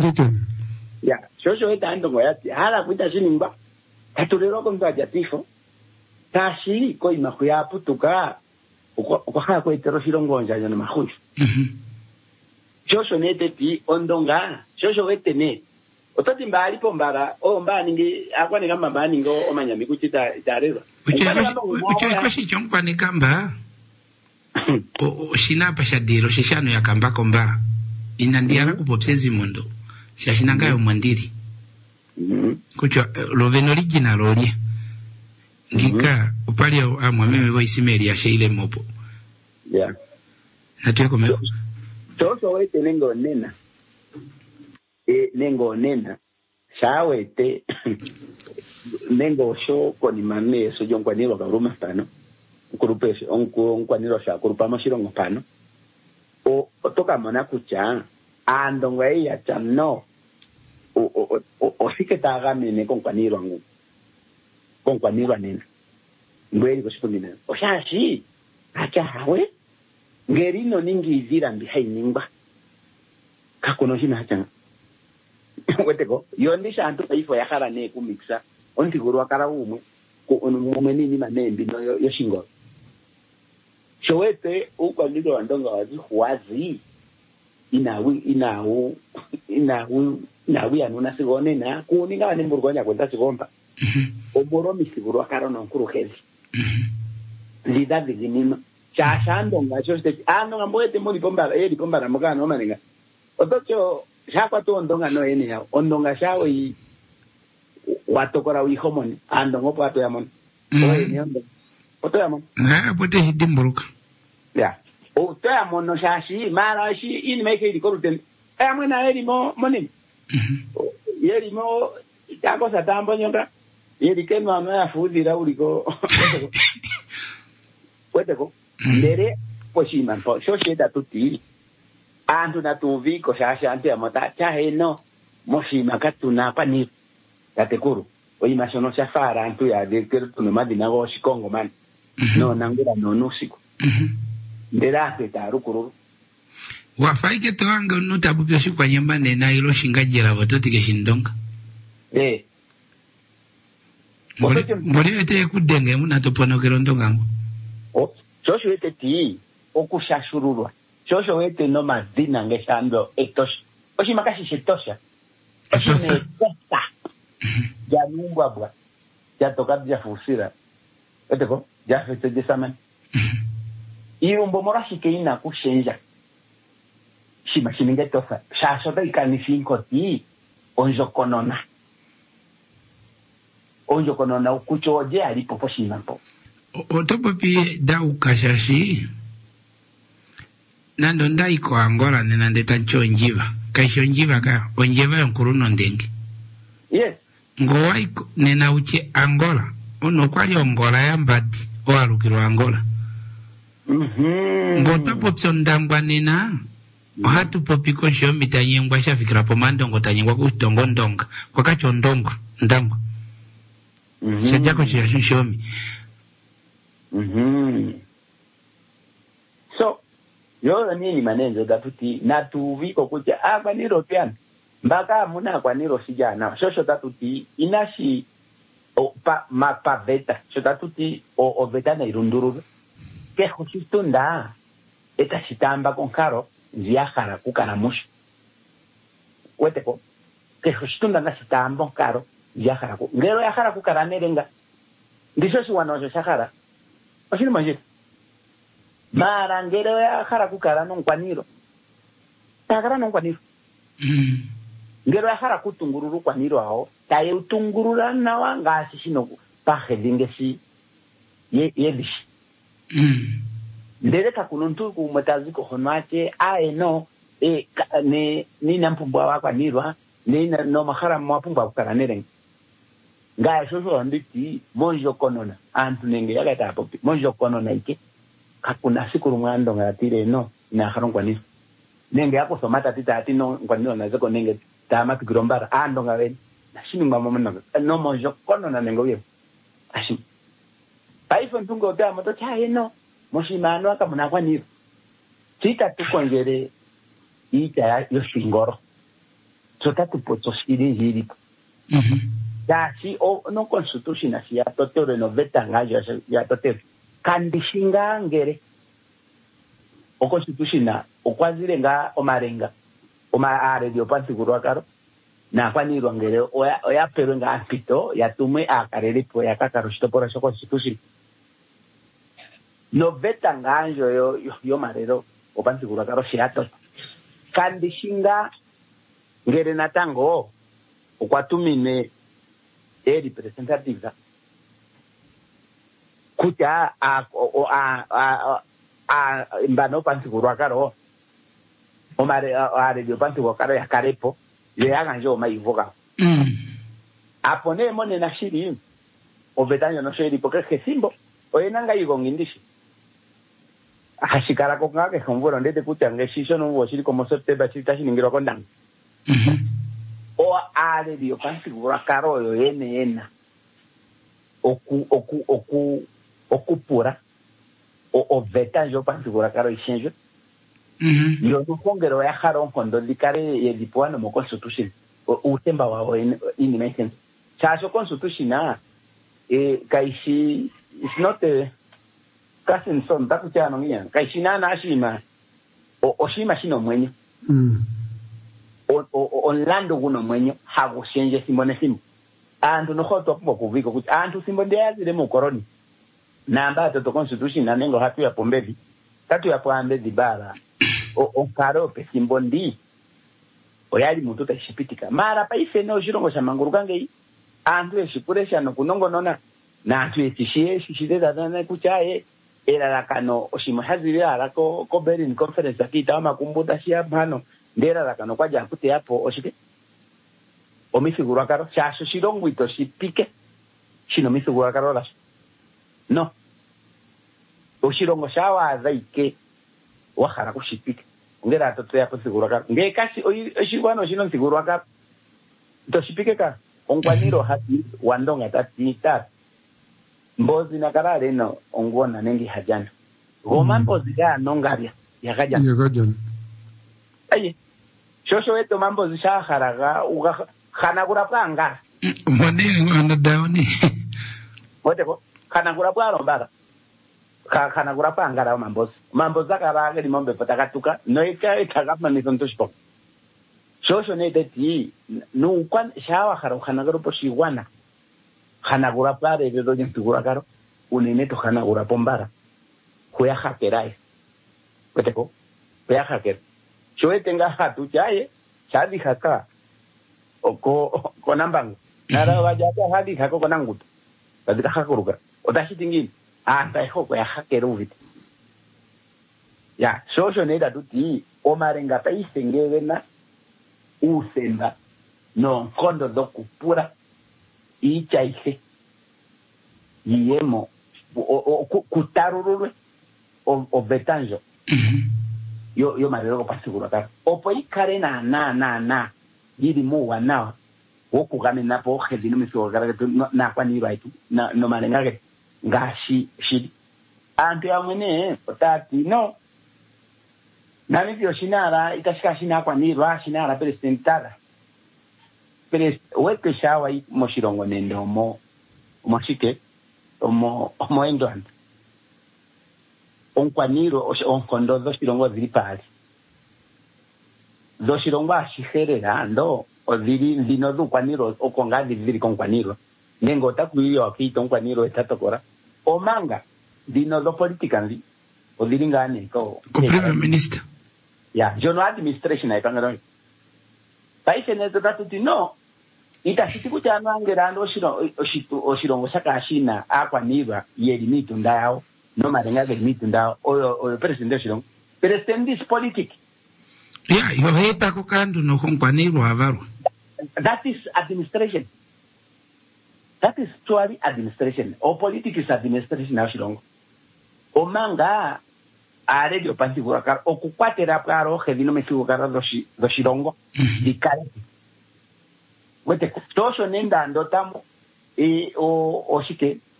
Ya, shosho eta ando ngoyati hala kuita shinimba. Tuterero konda jatifo. Tashi ko imakuya putuka uko hala ko itero shirongo onja yo mahunju. Mhm. Shosho nete ti ondonga, shosho wete ne. Ototi mbali po mbara, o mbani ngi akwane kama mbani ngo omanyami kuchita tareza. Uche uche koshi chongwa ni kamba. O shina pa shadiro shishano ya kamba komba. Inandiara kupopsezi mundo. Shashinanga yo mwandiri. Kucho loveno original olie. Ngika upali amwa meme wa isimeri ya sheile mopo. Yeah. Natuye komeo. Shosho wete nengo nena. E nengo nena shawete nengo sho koni mame so jonkwaniro ka ruma pano kurupeshe onko nkwaniro sha kurupa mashirongo pano o otoka mona kucha andonga ya chamno o o o osiketa gamene konkwaniro ngu konkwaniro nena ngweli koshipundina o shashi acha hawe ngerino ningi izira mbihayi ningba kakono shina hachanga weteko yondisha antu kaifo ya kara ne kumixa ontiguru akara umwe ko umweni manembi no yoshingo showete ukwandiro andonga wazi huazi inawi inawu inawu inawi anuna sigone na kuninga ane murgonya kwenda sigomba oboro misiguru akara no nkuru hezi lida diginima chashando shoste ano ngamboete muri pomba eri pomba ramuka no manenga otocho shakwa tu ondonga no ene ya ondonga shawo yi watokora wi homoni andongo pato ya mon oye ni ondo oto ya mon na pote hidimburuka ya o to ya mon no shashi mara shi in make it koruten e amena eri mo moni yeri mo tako satambo nyonga yeri kenwa no ya fudira uliko weteko ndere poshima po shosheta tuti antu na tuvi ko shasha ante amota chahe no moshima katuna pani tatekuru oyi mashono shafara antu ya de kertu no madina go shikongo man no nangura no nusiko ndera peta rukuru wafaike to anga no tabu pyo shikwa nyamba ne na ilo shingajira bototi ke shindonga eh mbori ete kudenge muna to pono kerondonga ngo o shosho ete ti okushashururwa shosho wete no mazina ngeshando etos oshi makashi shetosha oshi me tosta ya nungwa bwa ya toka ya fusira eteko ya fete de saman iyo mbomora shikeina kushenja shima shiminge tofa shasho da ikanifinko ti onjo konona onjo konona ukuchoje alipo poshima mpo otopo pi da ukashashi nando ndai ko Angola nena ndeta ncho njiva kaisho njiva ka onjiva yonkuruno ndengi yes ngowai nena uche Angola ono kwali Angola ya mbadi o alukiro Angola mhm ngota popso ndangwa nena hatu popiko sho mitanyengwa shafikira pomando ngotanyengwa kutongo ndonga kwakacho ndongwa ndangwa mhm shajako shia shomi mhm so yo nini manenzo tatuti na tuviko kuja aba ni ropian mbaka muna kwa niro sijana shosho tatuti inashi o pa ma pa veta sho tatuti o o veta na irunduru ke hositunda eta shitamba con caro ziahara kukana mush weteko ke hositunda na shitamba caro ziahara ku ngero yahara kukara nerenga ndiso si wanojo shahara osini manje mara ngero ya hara kukara no nkwaniro tagara no nkwaniro mm ngero ya hara kutungururu kwaniro aho taye utungurura na wanga shino pahe dingesi ye yebishi mm ndere ka kununtu ku mutaziko honwache ae no e ka, ne ni nampumba wa kwanirwa ne no mahara mwapumba kukara nereng ngaya shosho nditi monjo konona antu nenge yaga tapo monjo konona ike kakuna sikuru mwando ngatire no na harongwa ni nenge yako somata tita ati no ngwaniro na zeko nenge tama pigrombara ando ngawe na shinu mama mama no monjo konona nenge uye ashi paife ntungo utama to chaino moshimano akamuna kwaniro chita tukongere ita yoshingoro chota tupotso shiri hiri mhm ya si o no constitution asi ya totero no vetanga ya ya totero kandishinga ngere o constitution na okwazire nga omarenga oma are dio pantigurwa karo na kwanirwa ngere oya oya pero nga apito ya tumwe akarere po ya kakaro shitopora sho constitution no vetanga yo yo, yo marero o pantigurwa karo shiato kandishinga ngere natango okwatumine e representative kuta a a a a mbano pantigurwa karo o mare a radio pantigurwa karo ya karepo le hagan yo mai voga mm apone mone na shiri o betanyo no shiri porque que simbo o enanga yigo ngindishi ashikara ko ngake khomvoro ndete kuta ngeshisho no woshiri como september chitashi ningiro kondan mhm o ale dio pantigurwa karo yo ene ena oku oku oku okupura o o betanyo pantigurwa karo ishenjo mhm yo no kongero ya haron kondo dikare ye dipuano mo constitution o utemba wa in in mention chacho constitution na e kaishi is not a kasen son takuchano ngia kaishi na na shima o oshima shino mwenye mm o o onlando kuno mwenye hago shenje simone sim antu no hoto kwa kuviko kuti antu simbo ndiazi le mu koroni na ambato to constitution na nengo hatu ya pombevi tatu ya pombe dibara o o karope simbondi oyali mutu tashipitika mara paife no jirongo sha mangurukange antu eshipuresha no kunongo nona na antu etishie shishide dana kuchaye era la kano oshimuhaziri ala ko ko Berlin conference akita makumbuta shia mano ndera la kano kwaja kuti hapo oshike omisigurwa karo shasho shirongo ito shipike shino misigurwa karo la no oshirongo shawa zaike wahara kushipike ngera toto ya kusigurwa karo nge kasi oshibano shino sigurwa karo to shipike ka ongwaniro hati wandonga tati tatu mbozi na karare no ongona nengi hajana goma mm. mbozi ga nongaria ya hajana ya hajana aye shosho weto mambo zishaharaga uga khana gura panga modeli ngana dauni wote ko khana gura panga mbara ka khana gura panga ra mambo mambo zakara ga dimombe patakatuka no ika itagapa ni sontoshpo shosho ne deti no kwan shawa khara khana gura poshiwana khana gura pare de doña figura caro unene to khana gura pombara kuya hakerai wote ko kuya haker shoe tenga hatu chaye chadi haka oko konambangu nara wajata hadi hako konangutu badika hakuruka otashi tingini anta hoko ya hakeru vit ya shosho ne datuti o marenga paisengeve na usemba no kondo doku pura ichaise yemo o kutarurure o o betanjo yo yo marero pasiguro ta o poi kare na na na na yiri mu wana o kugame na po hedino miso gara na kwani right na no malenga ke ngashi shi antu ya mwene otati no na mivyo shinara itashika shina kwani rwa shinara presentada pero weke shawa i moshirongo nendo mo moshike mo mo England onkwaniro onkondo do shirongo ziri pali do shirongo ashiherera ndo odiri ndino do kwaniro okonga ziri konkwaniro nengo takuyo akito onkwaniro etatokora omanga dino do politically odiri ngane ko prime minister ya jono administration ai pangaro paise nezo tatuti no itashiti kuti anwangerando oshiro oshitu oshirongo shakashina akwanirwa yeri mitunda yawo no marenga ke mitunda oyo oyo president oshiro president is politics ya yo heta ko kandu no konkwanirwa avaru that is administration that is truly administration o politics is administration oshiro o manga are dio pantigura kar okukwatera plaro hedino mesigo kar doshi doshirongo dikare wete tosho nenda ndotamo e o oshike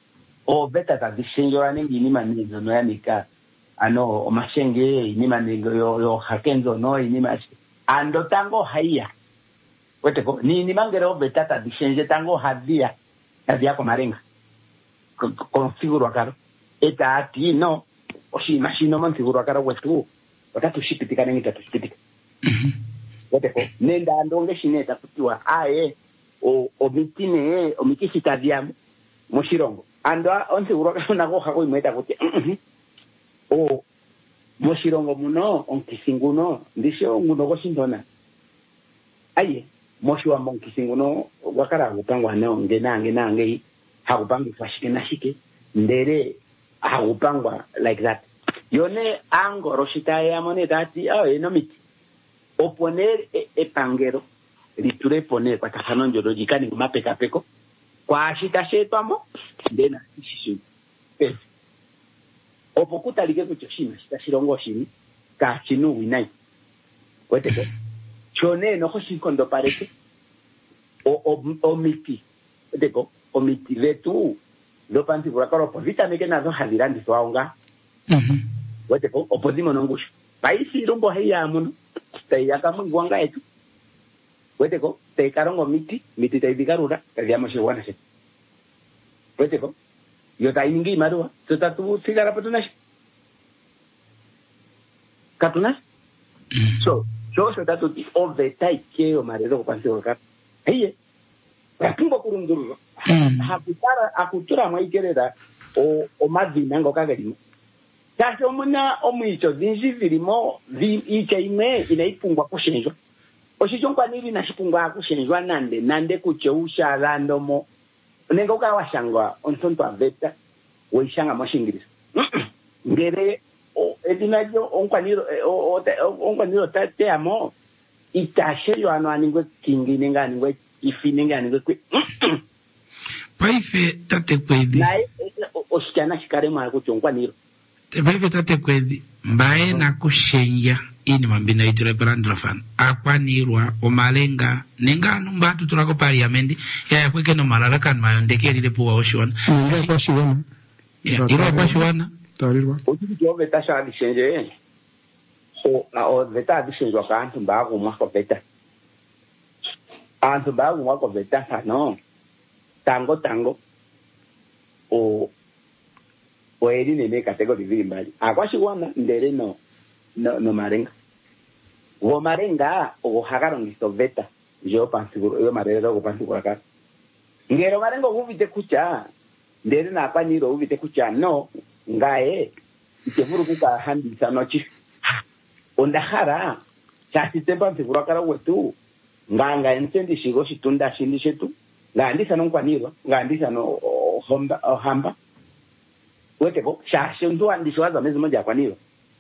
o veta ta dishenjora nengi ni manizo no yanika ano omashenge ni manigo yo yo hakenzo no ni mashi ando tango haya wete ko ni ni mangero veta ta dishenje tango hadia hadia ko marenga configuro akaro eta ati no oshi mashino man figuro akaro wetu watatu shipitika nengi tatu shipitika wete ko nenda andonge shineta kutiwa ae o o mitine o mitisi tadiam moshirongo anda onse uroka na goja ko imeta kuti o moshirongo muno onkisinguno ndisho nguno go shindona aye moshwa monkisinguno wakara kupangwa na ngena ngena ngi hakupangwa fashike na shike ndere hakupangwa like that yone ango roshita ya moneda ati ah eno miti oponer e, e pangero liture poner kwa kafano njoro jikani kumapeka peko kwa shita shetamo ndena shishu pesi opokuta lige kuchoshima shita shirongo shini ka chinu winai weteko chone no hoshikondo parece o o o miti weteko o miti vetu lo panti por acá por vita que nazo hadirandi so aunga mhm weteko opodimo nongusho paisi rumbo heya muno te yakamu gwanga etu weteko te karongo miti miti te bigarura te diamo shwana se weteko yo ta ingi marua tu ta tu sigara patunas katunas so so so ta tu all the time que o marido ko panse ka heye rapungo kurunduru hakutara akutura mwaiterera o o madina ngo kagalimo tacho muna omuicho zinjizirimo zi iche ime inaipungwa kushenjwa oshichongwa nili na shipungwa kushenjwa nande nande kucheusha randomo nengo ka washangwa ontonto aveta weishanga moshingirisa ngere o edinajo onkwaniro onkwaniro tate amo itashe yo ano aningwe kingi nenga aningwe ifine nenga aningwe kwe paife tate kwedi na oshikana shikare mwa kuchonkwaniro tebebe tate kwedi mbae na kushenja ini mambina itule perandrofan akwanirwa omalenga nenga numbatu tulako parliament ya ya kweke no malalakan mayondeke lile puwa oshiwana ngira kwa shiwana ya iro kwa shiwana tarirwa otibi jo veta sha dishenje o o veta dishenje ka antu mbago mwako veta antu mbago mwako veta no tango tango o o eri nene kategori vili mbali akwashi wana ndere no no no marenga wo marenga o hagaron listo veta yo panseguro yo marero go panseguro acá ngero marengo uvite kucha ndere na paniro uvite kucha no ngae ikefuru kuka handi sanochi ondahara chasi tempa panseguro acá wetu nganga ensendi shigo shitunda shindi shetu ngandisa no kwanirwa ngandisa no homba hamba weteko chasi ndo andiswaza mezi moja kwanirwa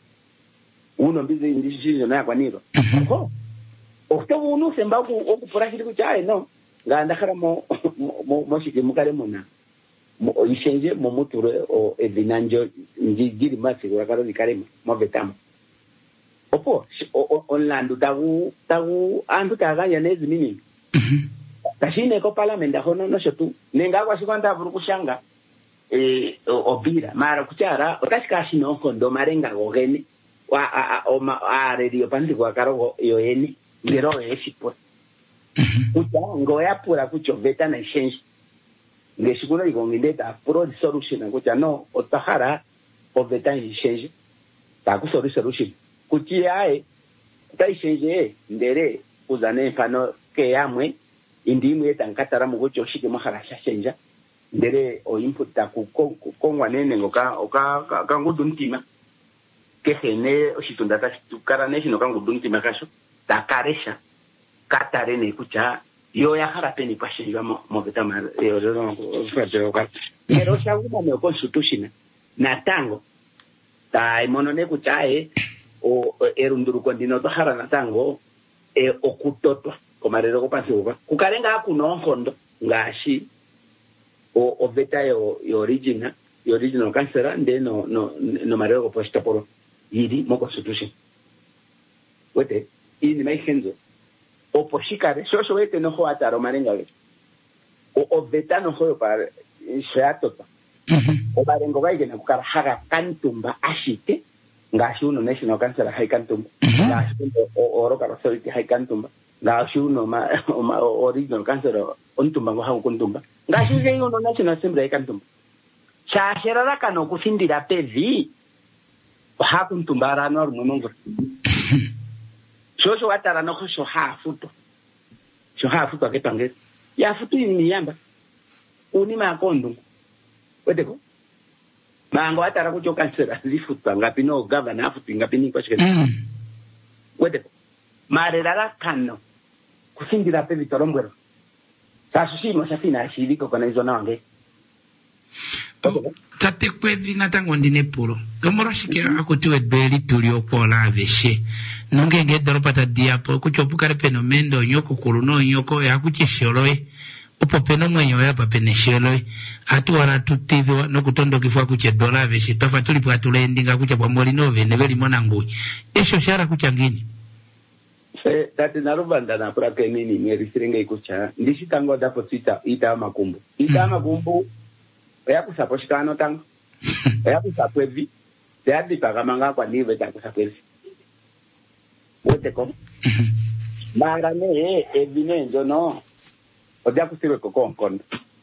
uno mbizi ndishizo na kwanirwa ko okto uno semba ku okupora kiri kuchaye no nganda kara mo mo shike mukare mona mo ishenje mo muture o edinanjo njigiri masi kwa karo dikare mo betamo opo onlandu tagu tagu andu taganya nezi nini kashine ko parliament hono no shotu nenga kwa shikwanda buru kushanga eh obira mara kuchara otashikashi no kondo marenga gogene wa a o ma a radio pandi kwa karo yo eni ngero eshipo kucha ngoya pura kucho veta na exchange ngeshikuno igongindeta pro solution kucha no otahara o veta exchange ta ku solution kuchi ai ta exchange ndere uzane pano ke yamwe indimu eta nkatara mu kucho shike mahara shashenja ndere o input ta ku kongwa nene ngoka oka ka ngudu ntima que gene oshitunda tukara neshino kangu dunti makasho takaresha katarene kucha yo ya harapeni pashinjwa mo mo betama yo no fete oka pero shaguma me constitution na tango ta imonone kuchae o erunduru kondino to hara na tango e okutotwa komarero ko pasiuka kukarenga kuno nkondo ngashi o o beta yo yo original yo original kansera ndeno no no marero ko posto por yiri mo constitution wete ini mai henzo o poshikare so so wete no ho ataro marenga we o o beta no ho para shato obarengo baigena kukara haga kantumba ashite ngashi uno national council hai kantumba ngashi uno oroka authority hai kantumba ngashi uno ma original council ontumba ngo hago kuntumba ngashi uze uno national assembly hai kantumba chashera kano kusindira pevi hakuntumba rano rumonongo shosho watara no sho hafuto sho hafuto aketangere ya futu ni yamba uni makondo wedeko mango atara kucho kansera zifuta ngapi no governor afutu ngapi ni kwashike wedeko marerara kano kusindira pe vitorombwero sasa shimo shafina ashiriko kana hizo nange tate kwevi ngatango ndine puro gomorashike akutiwe beli tulio pola aveshe nongenge dropata diapo kuchopukare penomendo nyoko kuruno nyoko ya kuchisholoe upo peno mwenyo ya papene sholoe atuwara tutivo no kutondo kifua kuche dola aveshe tofa tulipo atulendinga kucha kwa molinove neveli mona ngui esho shara kuchangini se tate narubanda na pura kenini ngerisirenge ikucha ndishi tango dapo tita ita makumbu ita makumbu ya kusaposhikano tango ya kusapwevi ya dipagamanga kwa niwe ta kusapwevi wote kom mara ne evine jono odia kusiwe kokon kon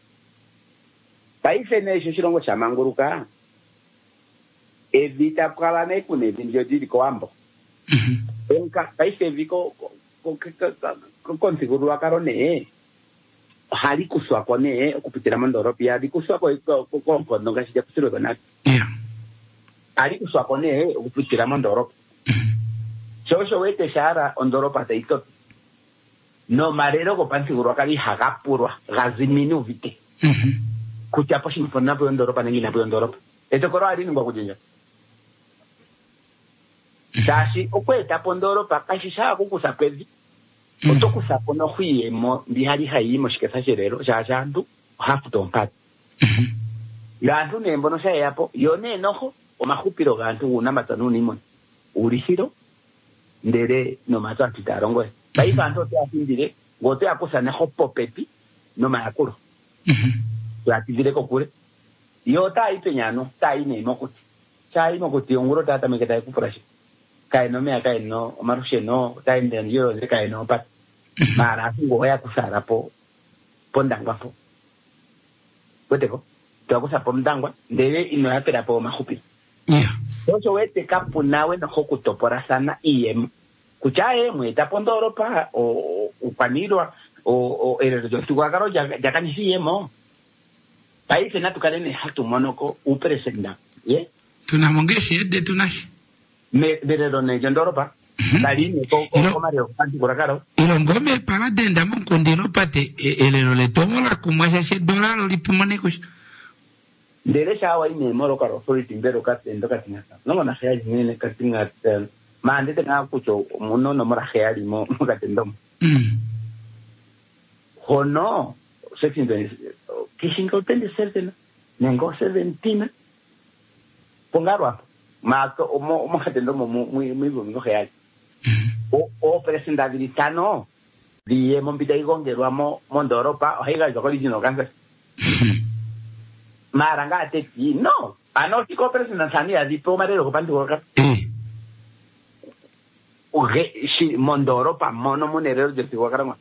paise ne shishirongo chamanguruka evita kwa ne kune vinjo didi ko ambo enka paise viko ko konsigurwa karone hali kuswa kone kupitira mandoro pia di kuswa ko ko ko no gashija kusiro bana yeah hali kuswa kone kupitira mandoro shosho wete shara ondoro pata ito no marero ko pansigurwa kali hagapurwa gaziminu vite mhm kucha poshi mpona po ondoro pa ngina po ondoro eto koro ali ngwa kujenja dashi okweta pondoro pa kashisha kukusa kwezi otokusa kono khuyemo ndi hali hayimo shikesa sherero jajandu hafuto mpati gantu nembono sha yapo yone noho omahupiro gantu una matanu nimon ulihiro ndere no matatu tarongo bai bantu te afindire gote akusane hopo pepi no mayakulo mhm yativire kokure yo tai penyano tai ne mokuti chai mokuti onguro tata meketa kupurashi kai no me kai no marushe no tai nden yo de kai no pat mara ngo ya kusara po pondangwa po weteko to kusa pondangwa ndele ino ya pera po mahupi yeah so wete kapu nawe no hokutopora sana iem kuchae mweta pondoro pa o upanirwa o o erero tuwa karo ya kanisi emo paise na tukalene hatu monoko upresenda ye tunamongeshi de tunashi me berero ne jondoro pa dalini ko ko mario kanti kurakaro ilo ngome para denda monkondino pate elero le tomo la kumwasha she dolaro lipimone ko ndere shawa ine moro karo sori timbero katendo katinga no na haya nyene katinga mande tenga kucho muno no mora haya limo katendo mm hono sekindo kishingo tende sertena nengo seventeen pongarwa mato omo omo katendo mo muy muy bonito haya o o presentabilitano die mombita igongerwa mo mondoropa ohiga jokoli jino kanza maranga teti no anoti ko presentantani a diploma de ko pantu ko eh o ge shi mondoropa mono monero de tiwa karama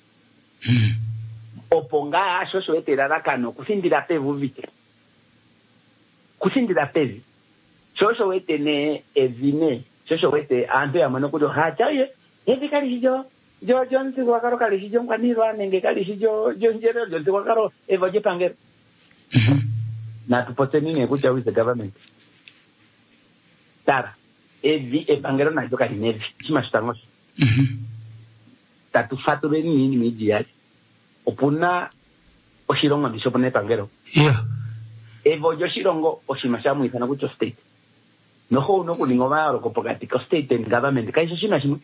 oponga aso so eterara kano kusindira pevu vite kusindira pevi so so etene evine so wete antu ya mano kujo hachaye ezi kali hijo jo jonsi kwa karo kali hijo mkanirwa nenge kali hijo jonjero jonsi kwa karo evo jepangero na tupote nini kucha with the government tara evi epangero na joka hinevi chima shitangos tatu fature nini media opuna oshirongo ndisho pone epangero yeah evo yoshirongo oshimashamu isana kucho state no ho no kuningo maro ko pokati ko state and government kai shina shimu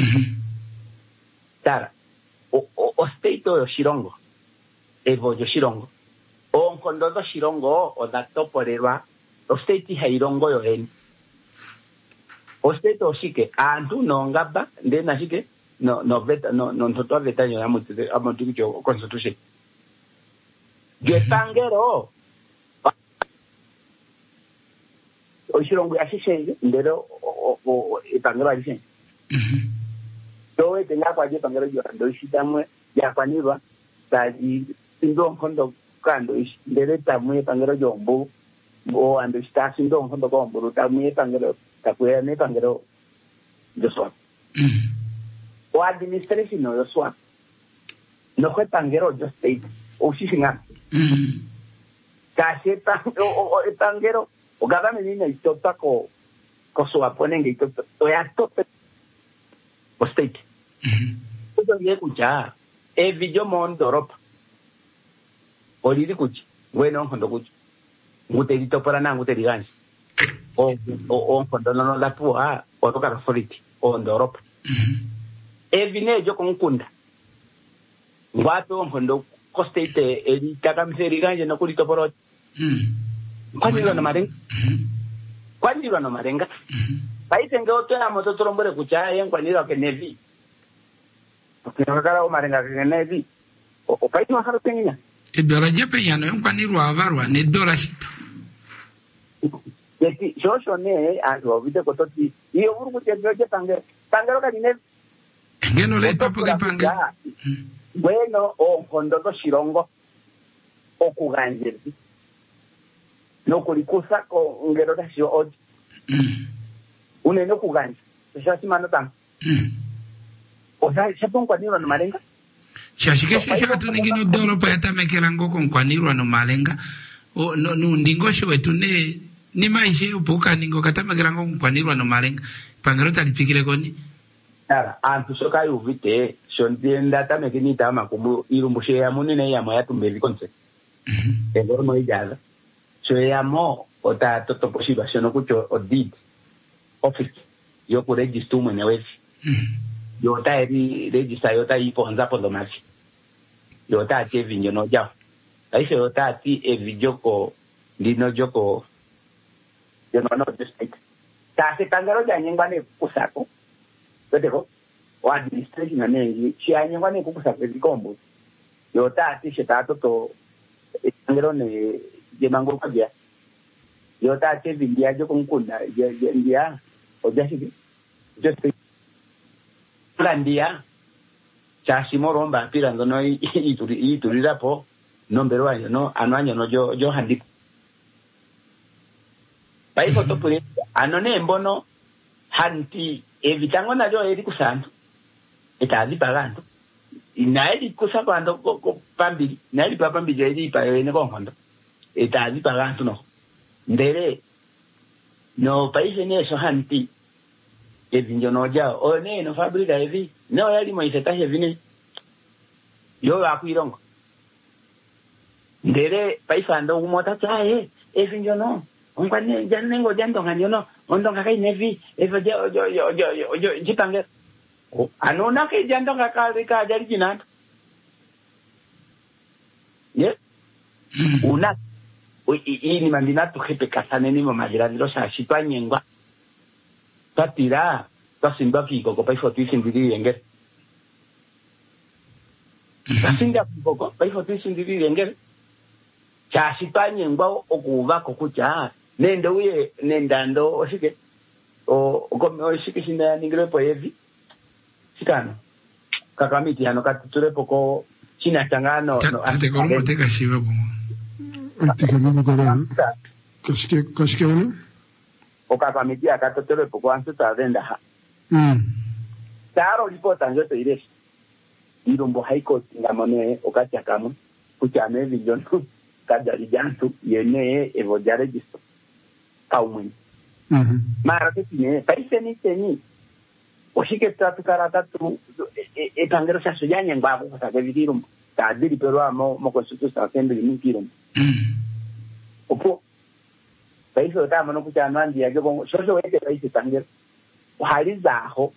tara o o state o shirongo evo yo shirongo o nkondo do shirongo o dato porerwa o state hairongo yo en o state o shike antu no ngaba ndena shike no no beta no no toto beta yo amutu amutu kyo constitution yo tangero oshilongo yashishenje ndero ipangelo alishenje towe tenga kwa je pangelo jo ndo ishitamwe yakwanirwa taji sindo nkondo kando ish ndere tamwe pangelo jo mbu o ando stasi ndo nkondo ko mbu tamwe pangelo takuya ne pangelo jo so o administration no yo so no fue pangelo jo state o shishinga kasi o pangelo o gavana nina itota ko ko so aponenge itota o ya tope o state kujo ye kuja e video mon Europa o lili kuji bueno hondo kuji nguteri topora na nguteri gani o o hondo no la pua o to ka foriti o Europa e vine jo con kunda ngwato hondo ko state e di takamseri ganje no kulito poro kwani wana marenga kwani wana marenga paite ngeo tena moto torombere kucha yen kwani ro ke nevi okera o marenga ke nevi o paite wa haro tengina e dora jepe yano yen kwani ro avarwa ne dora shito yeti shosho ne ando vite kototi iyo buru ke je pange pangero ka nevi ngeno le papo ke pange bueno o kondo to shirongo o kuganjeri no kulikusa ko ngero da sio od une no kuganja shasi mano tam o sai sepon kwanirwa no malenga shashike shatu ningino doro pa yata mekela ngoko kwanirwa no malenga o no ndingo sho wetu ne ni maishe upuka ningo kata mekela ngoko kwanirwa no malenga pangero talipikile koni ara antu soka yuvite shondienda ta mekini tama kubu irumbushe ya munene ya moya tumbeli konse ego no ijaza so yamo ota toto posiba sono kucho odid office yo ku register mwenye wezi yo ta eri register yo ta ipo nza po domasi yo ta che vinyo no ja aise yo ta ti e video ko lino joko yo no no just ta se tangaro ja nyengwane kusako beteko o administration na nengi chi anyengwane kusako dikombo yo ta ti se ta toto tangaro ne je mango kabia yo ta che vindia jo con kunda je je ndia o jasi just plandia chasi moromba pirando no ituri ituri rapo nombero año no ano año no yo yo handi pai foto pure anone mbono hanti evitango na yo eri kusando etali pagando inaeli kusapando ko pambili naeli papambili eri pa ene kongondo etali pagando no ndere no paise ne so hanti e vinjo no ja o ne no fabrica evi no yali mo iseta he vine yo akuirongo ndere paisando umota chae e vinjo no ongwane janengo jando nganyo no ondo ngakai nevi e yo yo yo yo yo jipange o anona ke jando ngakali ka jari jinat ye una i ni mandina tu jepe kasane ni mamajira lo sa sipanyengwa tatira tasimba ki ko pai foti sindiri engel tasinda ko pai foti sindiri engel cha sipanyengwa okuva ko kucha nendo uye nendando osike o ko osike sinda ningre po evi sikano kakamiti ano katuture poko china changano no ate ko mo te kashiba bo tika no gora kashike kashike uno o kakamiti akatuture poko antu ta venda ha mm taro ripota njo te ire irumbo haiko ngamane okacha kama kuchame vision kadari jantu yene evojare disto kaumwe mhm mara tine paise ni teni oshike tatu karata tu e tangero sa sojanya ngabo kwa sababu vidirum ta diri pero amo mo constitution sa assembly ni kirum mhm opo paise ota mano kucha mandi ya go soso wete paise tangero halizaho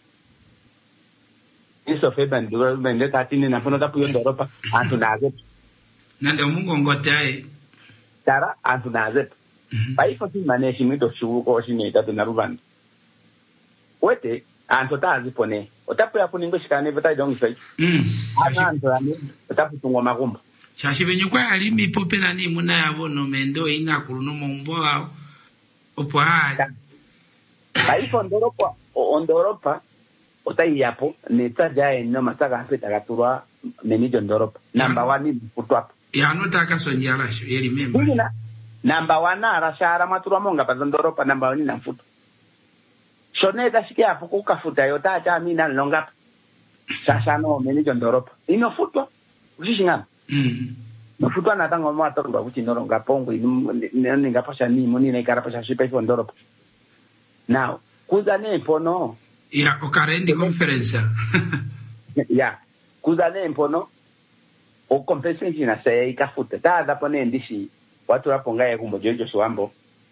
iso fe bandu bende tatini na fono tapu yo Europa antu naze nande mungo ngote ai tara antu naze pai foti maneshi mito shugo ko shine tatu na rubanda wete antu tazi pone otapu ya kuningo shikane beta jongi sai mm ana antu ani otapu tungo magumba shashi benye kwa alimi popela ni muna yabo no mendo ina kuruno mombo ao Opo hai. País ondoropa, ondoropa, otai yapo, neta ya en no masaka feta gaturwa menijo ondoropa. Number one ni kutwa. Ya no taka sonjala sho, ye remember. Nina, number one na arashara maturwa monga pa ondoropa number one na futu. Shone da sikia hapo kukafuta yota acha mina longa. Sasa no menijo ondoropa. Ino futwa. Usishingana. Mm. No futwa na tango mwa toka kuti noronga pongo ni ngapasha ni muni na ikarapasha shipa ifo ondoropa. Now, kuza nempo no. Ya, okarendi conference. Ya, kuza nempo no. O compensation na se ikafuta. Tada pone ndishi watu raponga ya kumbo jojo suambo.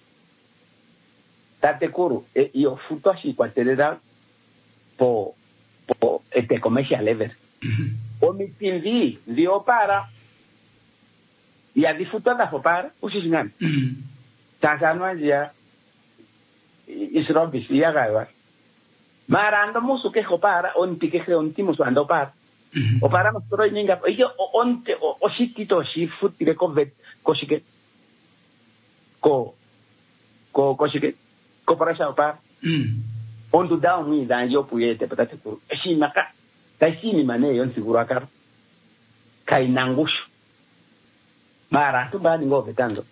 Tate kuru, e, iyo futwa shi kwa terera po, po, ete commercial level. Mm-hmm. O mitimvi, vio para. Ya di futwa da fo para, usishingani. Mm-hmm. Sasa nuanzia, is rubbish, ya gaiwa. Mara ando musu que para, onti que se onti musu ando para. O para mas pero ninga, yo onte o o sitito si futti de covet, così che co co così che co para sa para. Mm. Ondu da un da yo puete patate ku. Si maka, dai si mi mane yon sicuro akar. Kai nangushu. Mara tu ba ningo vetando.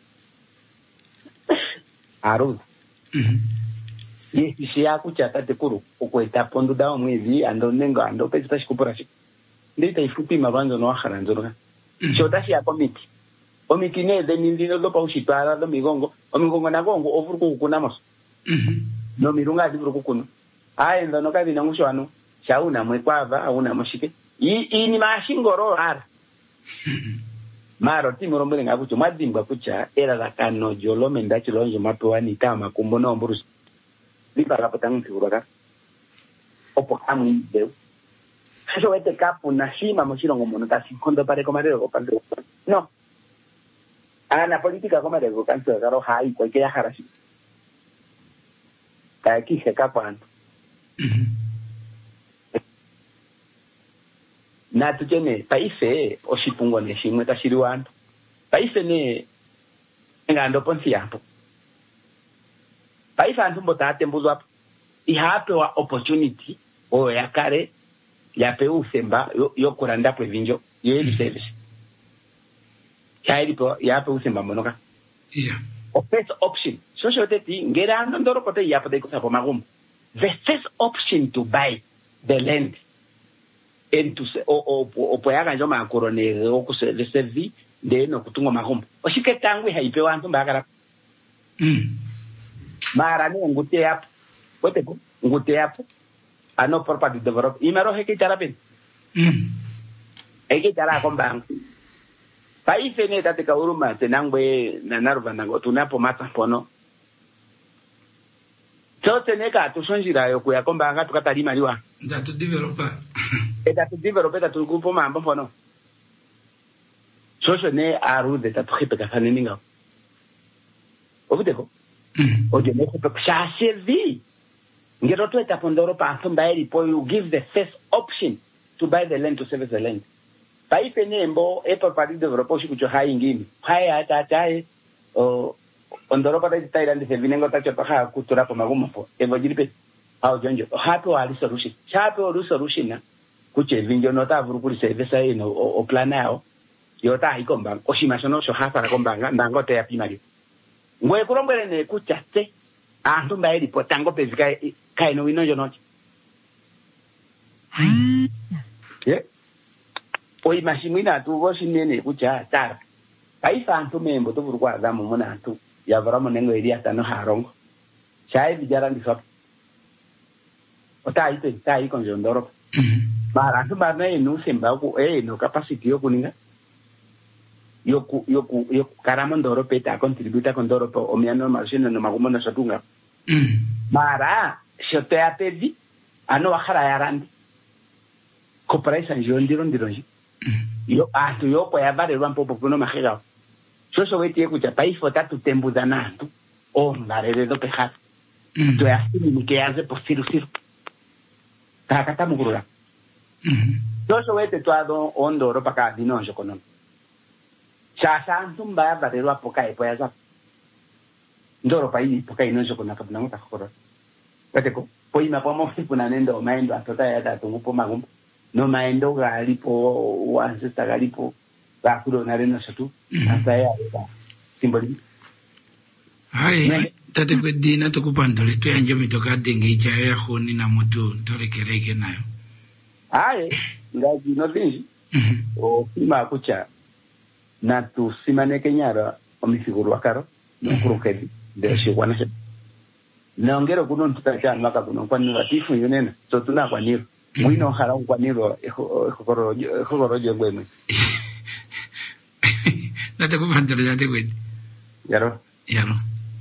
Arud. Mm. Yesi si akucha tate kuru ukweta pondu da umwizi ando nengo ando pesa shikupura shi. Ndita ifupi mabanzo no akharanzo no. Chota shi akomiti. Omiti ne de mindino do pa ushitara do migongo, o migongo na gongo ovuruku kunamos. Mhm. No mirunga divuruku kuno. Ai ndo no kabi na musho anu. Shauna mwekwava auna moshike. I ini mashingoro ara. Maro timuro mbele ngakucho madimba kucha era la kano jolo mendachi lonjo mapewa ni tama kumbono mburus. Lipa la petang figura opo kamu deu eso este capo na shima mochilo ngomo nta sikondo pare komare go pande no ana política komare go kanto garo hai ko ke ya harashi ka ki se capo an na tujene paise o shipungo ne shimwe ta shiriwan paise ne ngando ponsi hapo paisa antumbo tate mbuzo hapo ihapewa opportunity o yakare yape usemba yo, yo kuranda po vinjo yeli service chairi po yape usemba monoka yeah o first option so so teti ngera ndoro kote yape de kusapo magum the first option to buy the land and to o o o po yaga njoma korone o kuse le servi de no kutungo magum o shiketangwe haipewa antumba akara mm Mara ni ngute hapo. Wote ko ngute hapo. Ano property develop. Imaro heki tarapin. Mm. Heki tara kombang. Paise ne tate ka uruma tenangwe na narva nango tunapo mata pono. Chote ne ka tu sonjira yo ku ya kombanga tukatari mariwa. Da tu developer. E da tu developer da tu grupo mambo pono. Chote ne aru de ta tripe ka faninga. Obute ko. Mm. Oje ne ko sa servi. Ngero to eta pondoro pa somebody po you give the first option to buy the land to service the land. Pa ife nembo e pa pari de Europa shi kucho hai ngimi. Hai ata tai o ondoro pa tai land se vinengo ta cho pa kutura pa maguma po. E vojiri pe au jonjo. Hapo ali solution. Hapo ali solution na kuche vinjo nota vuru kuri service ai no o plan nao. Yo ta hi komba. O shima sono so ha para komba ndango te ya pinari. Ngwe kurombele ne kuchaste antu mbaeli potango pezika kai no wino jonochi. Ye. Oi mashimina tu go shinene kucha tara. Kai fa antu membo to burukwa zamu mona antu ya varamo nengo eria tano harongo. Chai bijara ndisop. Ota ite tai kon jondoro. Mara antu barna inu semba ku eh no capacity yo kuninga. Yoku yoku yoku karamondoro peta contributa con doro po omiano machine no magumo na satunga. Mm. Mara shote apevi ano akhara yarandi. Ko praisa njondiro ndironji. Yo atu yo po ya bare rwampo po no mahega. So so weti ekucha paifo tatu tembu danantu. O ndare do pehat. Mm. To ya sini ke yaze po siru siru. Takata mugurura. Mm. So so weti to ado ondoro paka dinonjo kono. Sasa antum ba barero apoka e poya zap. ndoro pa hii poka inonjo kuna kabna muta kokoro pateko po ima po mo puna nendo maendo atota ya tatu po magum no maendo galipo wansesta galipo ba kudo na reno satu hasta ya simboli hai tate kwedina tukupandole tu anjo mitoka dengi cha ya khoni na mutu tole kereke nayo hai ngaji no vinji o sima kucha na tu simane kenyara omisiguru akaro no kurokedi de shikwana she naongero kuno ntutacha maka kuno kwa ni latifu yonena so tuna kwa niro mwino hala kwa niro ekokoro ekokoro jengweme nate kupandole ya tekwedi yaro yaro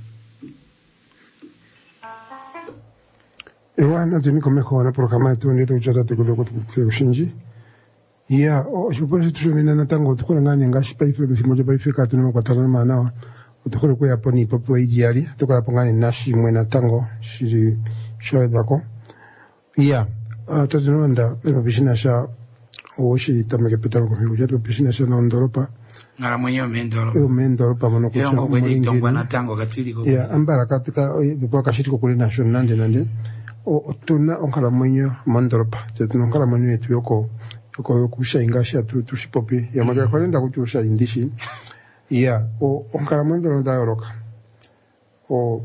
ewana tuni komekona programa yetu ndio tuchata tekolo kushinji ya o shupose tushomina na tango tukula nganya ngashi paife bifimoja paife ka tunema kwa tarana manawa tukule kwa yaponi popo idiali tukula pongani nashi mwena tango shiri shoe dako ya tatu nanda eba bishina sha oshi tamake petamo kwa hiyo jato bishina sha na ondoropa ngara mwenye mendoro e mendoropa mono kucha yongo kwenye tongwa na tango katili kwa ya ambara katika bipo kashiti kwa kule nation nande nande o tuna onkala mwenye mandoropa tatu onkala mwenye yetu yoko ko kusha ingasha tu tushipopi ya maga kwenda kuchusha indishi ya o onkala mwendo ndo yoroka o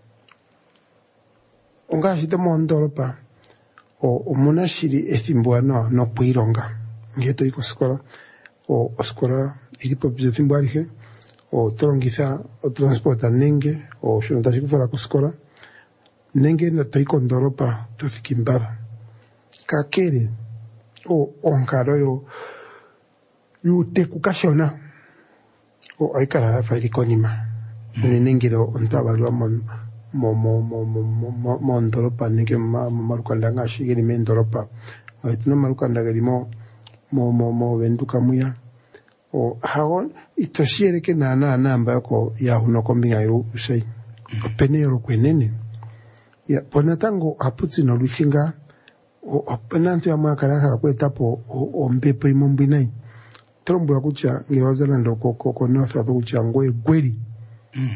ongashi de mondoropa o omunashiri ethimbuano no puironga ngeto iko skola o oskola ilipo bizimbo alike o torongitha o transporta nenge o shonta shikufala ku skola nenge no taiko ndoropa to fikimbara kakere o onkaro yo yu te kukashona o aikara fa ilikonima mm. Nengiro ontabalwa mon mo mo mo mo mo ndoropa nenge ma marukanda ngashi geri mendoropa aitino marukanda geri mo mo mo mo venduka muya o hagon itoshiere ke na na namba ko ya uno kombinga yo usai mm. Penero kwenene ya ponatango aputsi no lufinga o apenanto ya mwakaraka kwetapo o mpepo imombi nai trombula kucha ngirwazana ndo koko ko north ato kucha ngwe gweri mm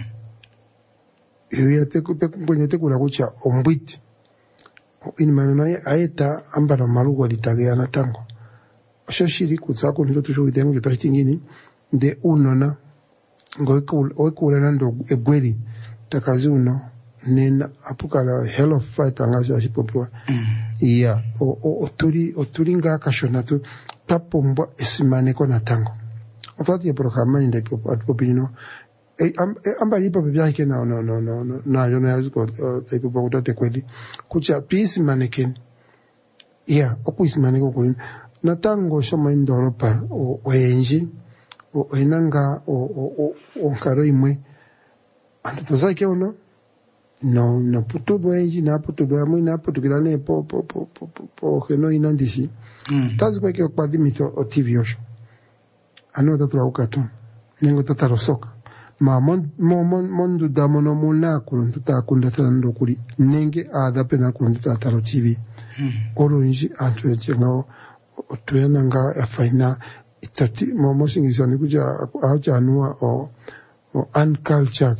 ewe te te kunyo te kula kucha ombwiti ini maneno aeta ambara malugo litagea na tango osho shiri kutsa ko ndo tusho bitengo bito hitingini de unona ngwe ko kula nando egweri takazi uno nena apukala hell of fight angasha shipopwa mm. Iya o o turi o turinga kashonatu papomba esimane ko natango opati programa inde popo popino e ambali popo byake na no no no no na yo na yaziko e popo kutate kweli kucha peace maneken iya okuisimane ko kulin natango shoma indoropa o enji o enanga o o o nkaro imwe ando tozake ono no no puto doenji na puto doamu na puto kilane po po po po po que no inandishi mm. Tazi kwa kio kwa dimito o T V osho ano tatu la ukato nengo tataro soka ma mon mon mondu da mono mona kuruntu ta kunda tando kuri nenge ada pena kuruntu tataro T V mm. Oronji antu ejengao otuyana nga afaina itati momo singizani kuja aja anua o o uncultured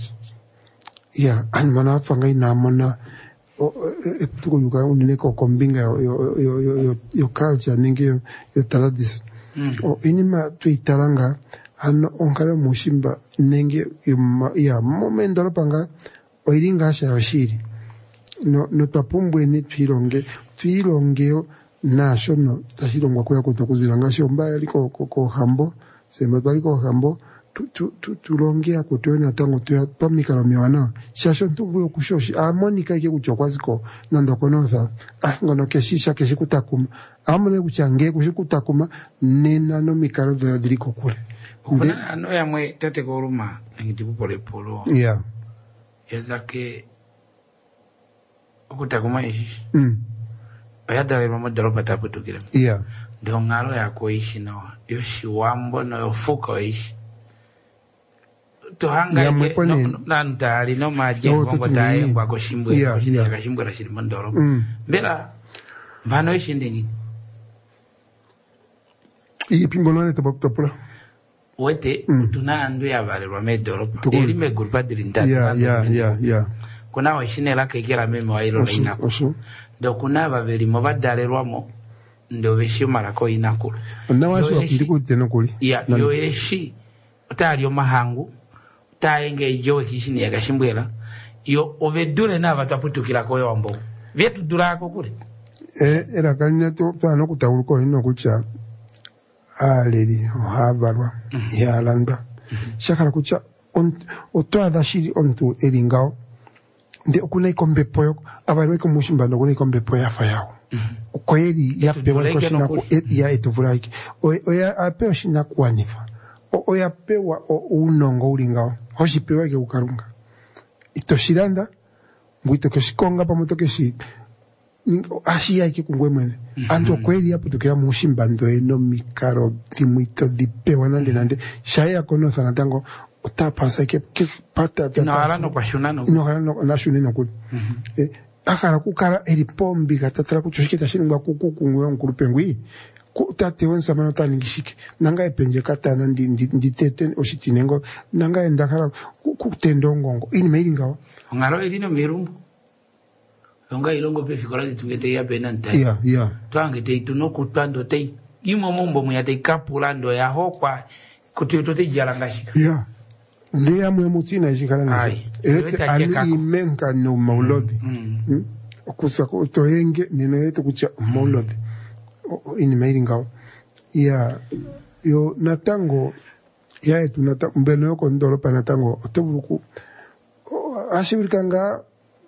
ya anmana fanga ina mona o e putuko yuka unine ko kombinga yo yo yo yo yo culture ninge yo tradis mm. O inima tuitaranga ano onkara mushimba ninge ya momento lapanga o iringa sha shiri no no tapumbwe ni twironge twirongeo nasho no tashirongwa kwa kutakuziranga shomba yaliko ko hambo sema baliko hambo tu tu tu tulongea kutona tango tu pamikala miwana shasho ntungu kushoshi amonika ke kuchokwaziko nando konotha ah ngono keshisha keshikutakuma amone kuchange kushikutakuma nena no mikalo da diriko kule kuna ano yamwe tate koruma ngiti pole polo yeah yazake okutakuma ishi mm bayadale mama doropa taputukira yeah ndo ngalo yako ishi no yoshi wambo no yofuko ishi tuhanga ke no nantali no majengo ngo taye ngwa ko shimbwe ko ka shimbwe rashiri mandoro mbera mbano ishi ndingi iyi pimbolo ne tabaptopula wete mm. tuna andu ya vale rwa medoropa eli me gulpa dirindata yeah yeah yeah yeah kuna washine lake kila meme wa ilo inako ndo kuna baveli mo badalelwamo ndo beshimala ko inako na washi ndikutte nokuli ya yo yeshi utali omahangu taenge ijo kishini yakashimbwela yo ovedule na abantu aputukira ko yombo vyetu durako kule eh era kanya to tano kutawuko ino kucha aleri habarwa mm -hmm. ya landa mm -hmm. shakala kucha on otwa dashiri ontu elingao ndi okuna ikombe poyo abarwe ko mushimba ndo kuna ikombe poyo afayao mm -hmm. kweli ya pewa ko shina ko ya etuvuraiki o ya apeo shina kwanifa o ya pewa o unongo ulingao hoshi pewa ke ukarunga itoshiranda ngwito keshikonga pamoto keshi ashi yake kungwe mwene mm -hmm. ando kweli hapo tukira mushimba ndo eno mikaro dimwito dipewa nande nande shaya kono sana tango utapasa ke pata no harano kwa shunano no harano na shunino kuli mm -hmm. eh akara kukara elipombi katatra kuchushikita shininga kuku kungwe nkurupengwi kutate wensa mano taningishike nanga epenje katana ndi ndi tete oshitinengo nanga endakara kutendongongo ini meiringawa ngaro elino mirumbu onga ilongo pe fikola ditugete ya benanta yeah yeah twange te tuno kutando te imo mombo mu ya te kapulando ya hokwa kututo te jarangashika yeah ndiya mwe mutina ishikala na elete ani imenka no maulodi mm. mm. okusa ko toyenge ninete kucha maulodi ini meiringa ya yo natango ya etu nata mbeno yoko ndolo pa natango oteburuku ashibirikanga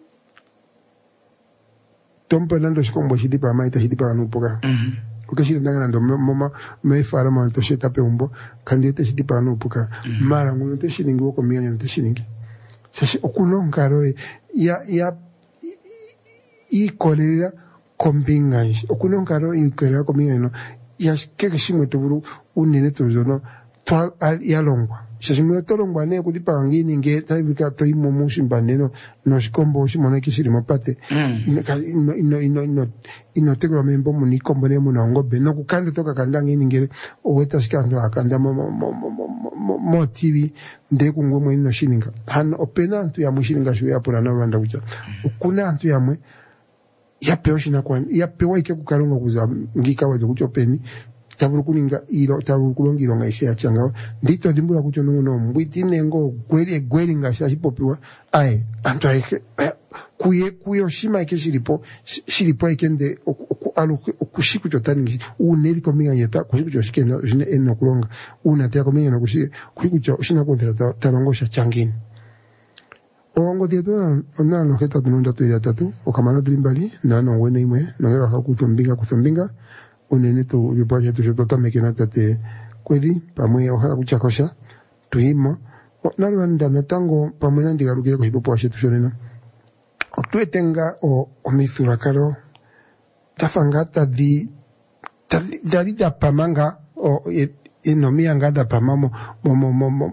tompe nando shikombo shidipa maita shidipa anupoka mhm ukashira ndanga ndo mama meifara ma to sheta pe umbo kandite shidipa anupoka mara ngo to shiningi woko mianya to shiningi shashi okuno ngaro ya ya i kolera kombinga okuno ngaro i kolera kombinga no ya keke shimwe to buru unene to zono to ya longwa shashimwe to longwa ne kudipa ngini nge tabika to imo mushimba neno no shikombo shimona kishiri mapate ino ino ino ino ino tegro membo muni kombo ne muna ngobe no kukande toka kanda ngini ngere oweta shikando akanda mo mo mo mo tv nde kungwe mwe no shininga han opena ntu ya mushininga shu ya pura na Rwanda kucha ukuna ntu ya mwe ya peo shina kwa ya peo ike kukaronga kuza ngika wajo kuchopeni taburu kuninga iro taburu kulongira nga ihe achanga ndito dimbura kucho no mbwiti nengo gweri gweri nga shahipopiwa ai anto ike kuye kuyo shima ike shiripo shiripo ike nde alu kushiku chotani uneli kominga yeta kushiku choshikena jine eno kulonga una tea kominga na kushike kushiku cho shina kontra tarongosha changini ongo dieto ona no heta tunonda tuira tatu okamana drimbali na no wene imwe no ngera hakutombinga kutombinga unene tu bipaje tu jotota mekena tate kweli pamwe oha kuchakosha tuimo na Rwanda natango pamwe nandiga rukia ko hipopo ashe tushonena otwetenga o omithura karo tafanga tadi tadi tadi da pamanga o enomia ngada pamamo mo mo mo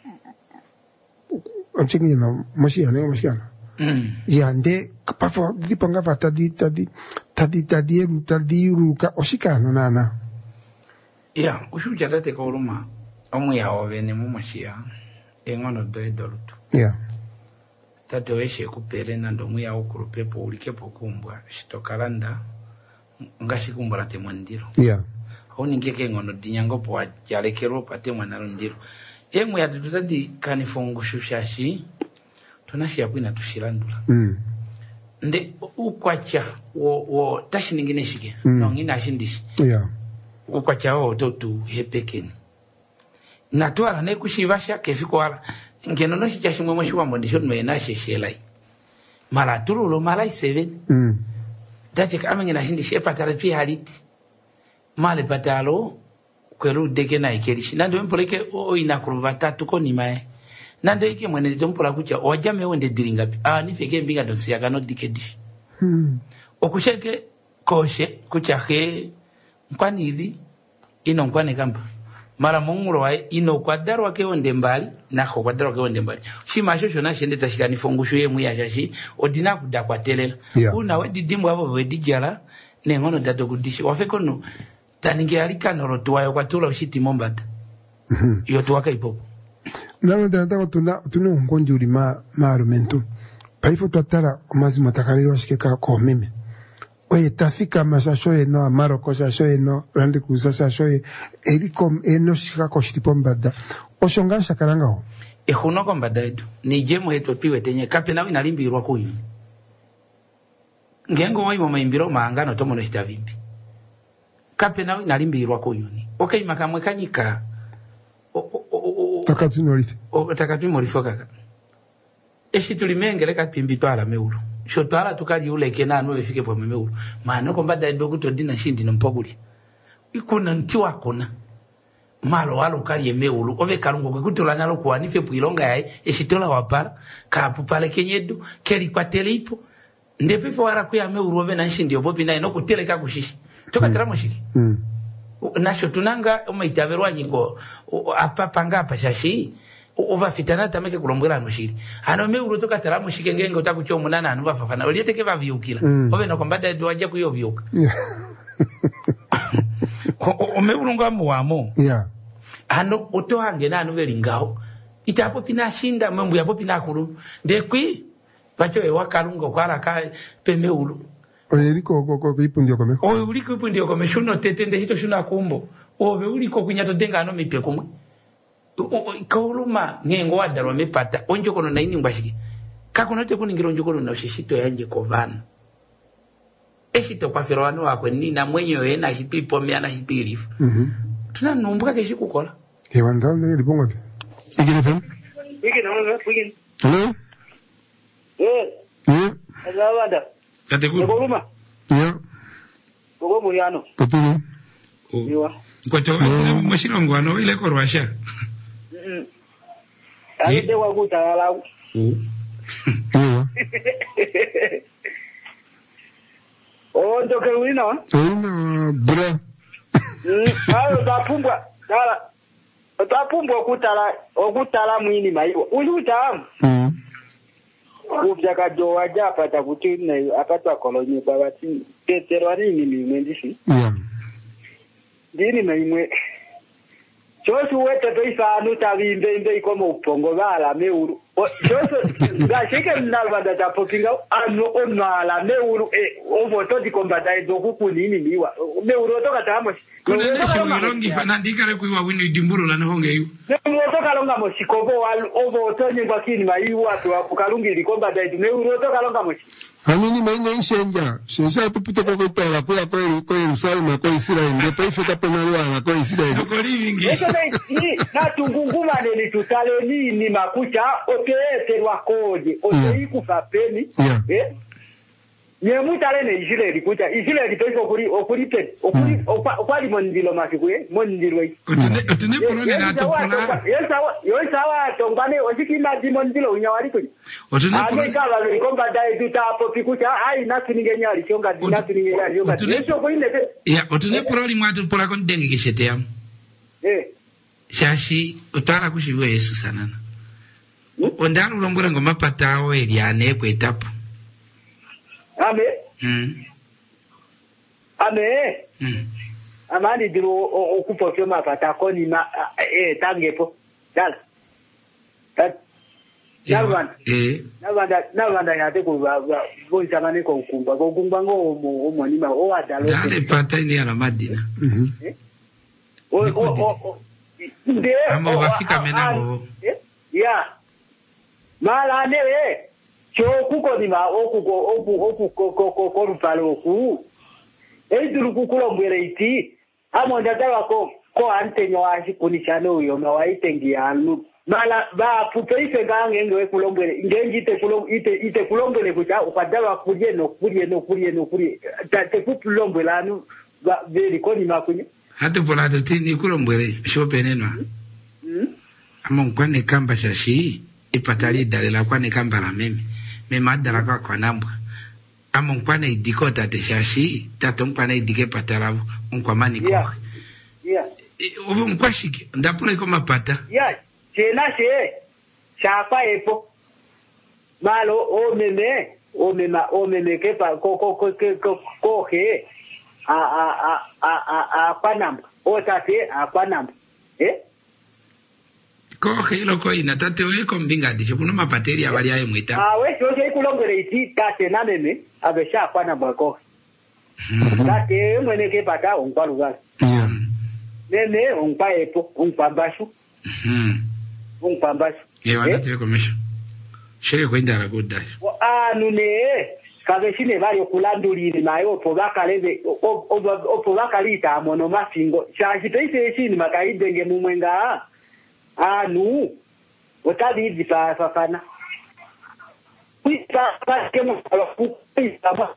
amchingi na moshi ane moshi ana mm yande kapafo dipanga fata di tadi tadi tadi eru tadi ruka oshikano nana ya ushuja tate ko ruma omu ya ovene mu moshia engono do edolutu ya tate weshe kupere na ndo mu ya okuru pepo ulikepo kumbwa shitokalanda ngashikumbura te mwandiro ya oni ngeke ngono dinyango po ajalekero pate mwanaro ndiro emu ya tutadi kanifungushushyashi tunashia bwina tushirandula mm nde ukwacha wo wo tashi ningine shike mm. no ngina shindishi yeah ukwacha wo to tu hepekeni natwala ne kushivasha kefiko wala ngeno no shichashi mwe mwe mbondisho no na sheshelai mara turulo mara seven mm tati kama ngina shindishi epatara pi haliti male patalo kwelu deke na ikelishi nando mpoleke o inakuruva tatu ko nimae nando ike mwene tompola kucha ojame wonde diringa ah ni feke mbinga don siya kano dikedish hmm okusheke koshe kucha he mkwani idi ino mkwani kamba mara munguro wa ino kwadaro wake wonde mbali na ko kwadaro wake wonde mbali shima shosho na shende tashikani fungushu ye muya shashi odina kudakwa telela yeah. una wedi dimbu abo wedi jala nengono dato kudishi wafeko no taninge alika noro tuwayo kwa tula ushiti mombata Yo tuwaka ipopo. Nalo ndanda tuna tuna ngonjuri ma ma argumento. Paifo twatara omazi matakariro ashikeka ko mimi. Oye tafika masashoye no amaro kosashoye no randi kusasashoye elikom eno shika koshitipombada. Oshonga shakaranga ho. Ehuno kombada edu. Ni jemu heto piwe tenye kape nawe nalimbi irwa kuyu. Ngengo wai mama imbiro maangano tomo no hitavimbi. Kape nawe nalimbi irwa kuyu ni. Okay makamwe kanyika. Takatu morifi. O takatu morifo kaka. Eshi tulimengele kapimbi twala meulu. Sho twala tukali ule kena anu efike po meulu. Maana kombada edu kutodina shindi nompoguli. Ikuna ntiwa kona. Malo walo kali emeulu ove kalungo kwekutola nalo kwa nife puilonga yae eshitola wapara kapu pale kenyedu keli kwa telipo ndepefo wara kuya meulu ove na nshindi obopi na ino kuteleka kushishi toka mm. teramo shiki mm. nasho tunanga umaitaverwa nyingo apa panga apa shashi ova fitana tameke kulombwela no shiri ano meulu toka teramo shiki ngenge utakucho munana anu bafafana olieteke vaviukila mm. ove no kombada edu waje kuyo viuka yeah. Omeulu ngamu wamo yeah. Ano oto hange na anu velingao itapo pina shinda mambu yapo pina kuru ndekwi pacho ewa kalungo kwara ka pemeulu oye liko ko ko ipundio kome oye uliko ipundio kome shuno tetende hito shuna kumbo ove uliko kunyato denga ano mipe kumwe kauluma ngengo wadarwa mepata onjo kono na ini mbashiki kakunote kuningiro onjo kono na ushishito yanje kovana eshito kwa firwano wakwe nina mwenyo ena hipipo meana hipirifu mhm tuna numbuka keshi kukola hewa ndalne libongo igine pen igine no igine hello eh yeah azawanda kate ku ngoruma yeah gogo muriano popini iwa kwa to mashino ngwano ile korwasha mhm ade wa kutala yeah oh ndoke wina wina bra ayo tapumbwa dala tapumbwa okutala okutala mwini maiwa ulutamu mhm kubya kajo waja apata kuti ne apata kolonyi babati tetero nini mimwe ndishi yeah dini mimwe chosu wete toisa anu tavimbe imbe ikomo upongo bala meuru chosu gashike mnalwanda tapopinga anu onala meuru e ovo todi kombata ezokuku nini miwa meuru toka tamo kuna neshi wirongi fanandika le kuiwa winu idimburu la nihonge yu meuru toka longa moshikobo ovo toni mbakini maiwa tu apukalungi likombata edu meuru toka longa moshi Amini maina ishenja shesha tupite kwa kutala kwa kwa kwa Yerusalemu kwa Israeli ndio taifa tapenalwa kwa Israeli kwa livingi eso ni na tungunguma neli tutale nini makucha oteete lwakoje oteiku kapeni eh nyemutale ne Israeli kucha Israeli taifa okuri okuri pe okuri okwali mondilo makikuye mondilo otune otune polone na topola yesa yesa wa tongane osikima dimondilo unyawali kuja otune polone kala likomba dai tutapo pikucha ai nakininge nyali chonga nakininge nyali chonga yeso ko ine ya otune polone mwatu pola kon dengi kishete yam eh shashi utara kushiwe Yesu sanana ondaru lombora ngoma patawo eliane kwetapo ame mm ame mm amani diro okupofyo mapata koni ma eh tangepo dala tat Nalwan eh nalwanda nalwanda yate ko bonza mane ko kumba ko kumba ngo omo omo ni ma o adalo dale pata ni ala madina mhm o o o nde amo bafika menamo ya mala ne chokuko ni ma okuko oku oku ko ko ko rupalo ku eduru kukulombere iti amo ndatawa ko ko antenyo ashi kunishano yo ma waitengi anu mala ba pupeise gange ngewe kulombere ngengi te kulom ite ite kulombere kucha ukadawa kuje no kuje no kuje no kuje tate kulombere anu ba veri koni makunye hatu pola tini kulombere shopenenwa mm amo nkwane kamba shashi ipatali dalela kwane kamba la meme mema dala kwa kwa nambwa amo nkwane idiko tate shashi tato nkwane idike patarabu nkwa mani kwa yeah yeah ovo nkwashike ndapula iko mapata yeah chena che chapa epo malo o meme o mema o meme ke pa ko ko ko ko ko he a a a a a panam o tate a panam eh Coge ilo koina tate we kombinga dicho kuno mapateri abali aye mwita. Ah we so je kulongere iti tate na meme abesha kwa na bako. Tate mwene ke pata unkwa luga. Meme unkwa epo unkwa bashu. Mhm. Unkwa bashu. Yewa tate komisho. Shiri kwenda la good dash. Ah nune kabeshine bayo kulandulire nayo pobakalebe opobakalita mono mafingo. Shaji pese chini makaidenge mumwenga. Ah, nous, au tas de pas fafana. Oui, ça, parce que moi, alors, pour oui, ça va.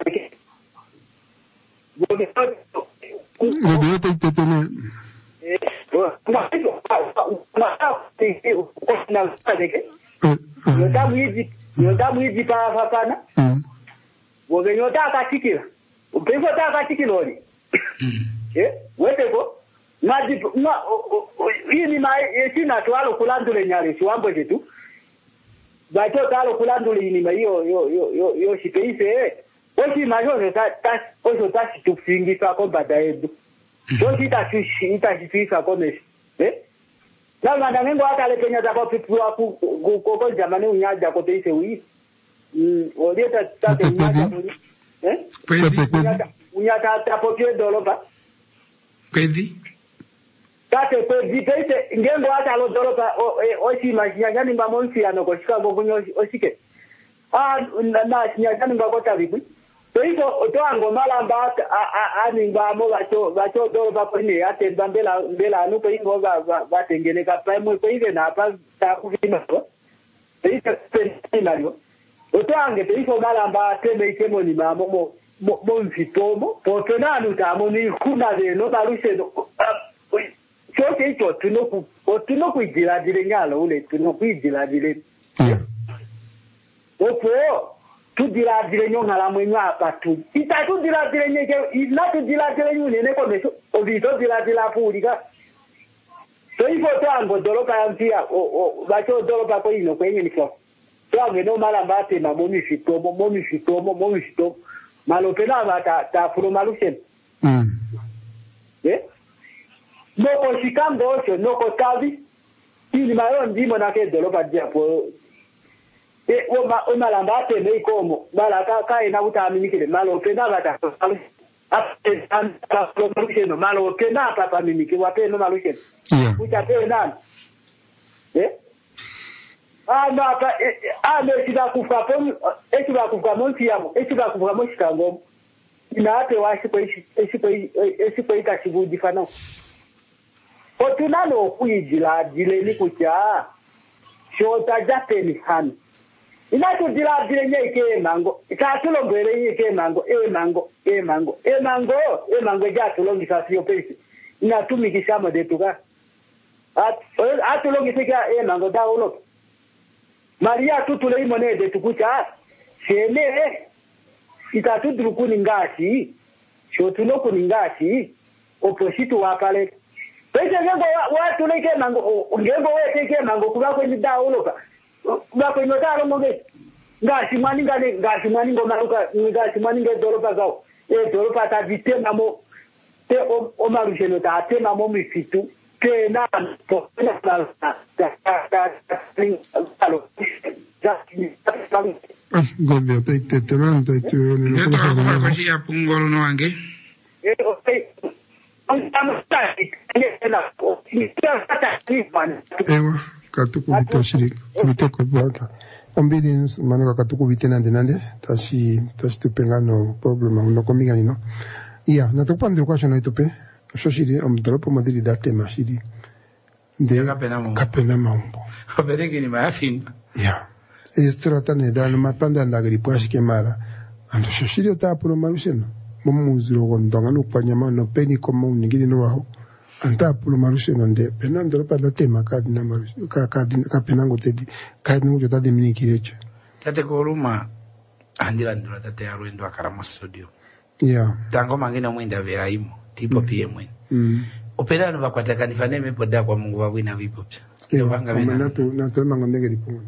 Vous ne pas. Vous devez être étonné. Eh, moi, moi, le temps où il dit, le temps où il dit pas fafana. Vous venez au tas à Tikila. Vous pouvez au tas à Tikila. Eh, où est-ce que Madi ma ini ma esina twalo kulandule nyale siwambo jetu bato talo kulandule ini ma yo yo yo yo yo sipeise osi ma yo ta ta oso ta situfingi fa ko badaedu osi ta sushi ta sifisa ko mes eh na ngana ngo atale penya ta ko pipu ku ko ko jamani unyaja ko teise wi mm olieta ta te unyaja eh unyata unyata ta po pio dolopa kwedi Tate pe dipete ngengo hata lo doropa o si mashanyani mbamonsi anokoshika gogunyo osike ah na nyanyani mbagota bibi to hizo otoango malamba ani mbamo bacho bacho doropa pone ate mbela mbela anu pe ngo ba tengeneka pa mo pe ile na pa ta kuvima to hizo penalio otoange pe hizo malamba tebe ikemo ni mamo mo mo mfitomo potenanu ta mo ni kuna de no barushe Choke icho tunoku tunoku ijiladile ngalo ule tunoku ijiladile. Opo tu diladile nyonga la mwenye apa tu. Ita tu diladile nyeke ina tu diladile nyune neko meso obito diladile apurika. So ifo to ango doloka yampia o o bacho doloka ko ino kwenye niko. To ango no mala mbate na momi fitomo momi fitomo momi fitomo malopena bata ta promalusen. Mm. Eh? Noko shikando ocho, noko tabi, ili mayo ndimo na ke dolopa diapo. E, oma, oma lambate mei komo, bala ka, ka ina uta aminikile, malo pena bata, apte, anta, malusheno, malo pena papa miniki, wape no malusheno. Ucha pe nani. Eh? Ah, no, apa, ah, no, shiba kufuka pomu, e shiba kufuka monsi yamo, e shiba kufuka monsi kangomu. Ina ate wa shipo ishi, e shipo ishi, e shipo ika shibu difano. Otunano kuijila dile ni kucha shota japeni han ina to dila dile nye ke mango ka tulo mbele nye ke mango e mango e mango e mango e mango ja tulo ngisa sio pesi ina tumikisha mo de tuka at atulo ngisa e mango da ulo Maria tutule imone de tukucha shene itatu drukuni ngasi shotulo kuningasi opositu wakale Pese ngengo watu leke mango ngengo wewe ke mango kuba kwenye da uloka kuba kwenye da romoge ngasi mani ngale ngasi mani ngoma luka ngasi mani nge doropa gao e doropa ta vitema mo te o marusheno ta tema mo mifitu ke na po na na ta ta alo Gobbio te te te mando e tu non lo trovo così a pungolo no anche e ok Ewa katuku bito shiri bito kubaka ambiri manaka katuku bitena ndenande tashi tashi tupengano problema uno komiga nino iya natupa ndiro kwa shono itope sho shiri amdropo madiri date mashiri de kapena mambo obereki ni mafin ya estrata ne dano mapanda ndagri pwashi kemara ando sho shiri otapuro marusheno mumuziro gondanga no kwanyama no peni komo ngiri no raho anta pulo marushe no nde penando pa da tema kadi na marushe ka kadi ka penango tedi kadi ngo jota de mini kireche tate koruma andira ndura tate arwendo akarama studio yeah tango mangina mwenda ve aimo tipo mm. pia mwen mm. opera no bakwata kanifane me poda kwa Mungu wa wina vipo pia vanga vina na tu na tu mango ndege lipo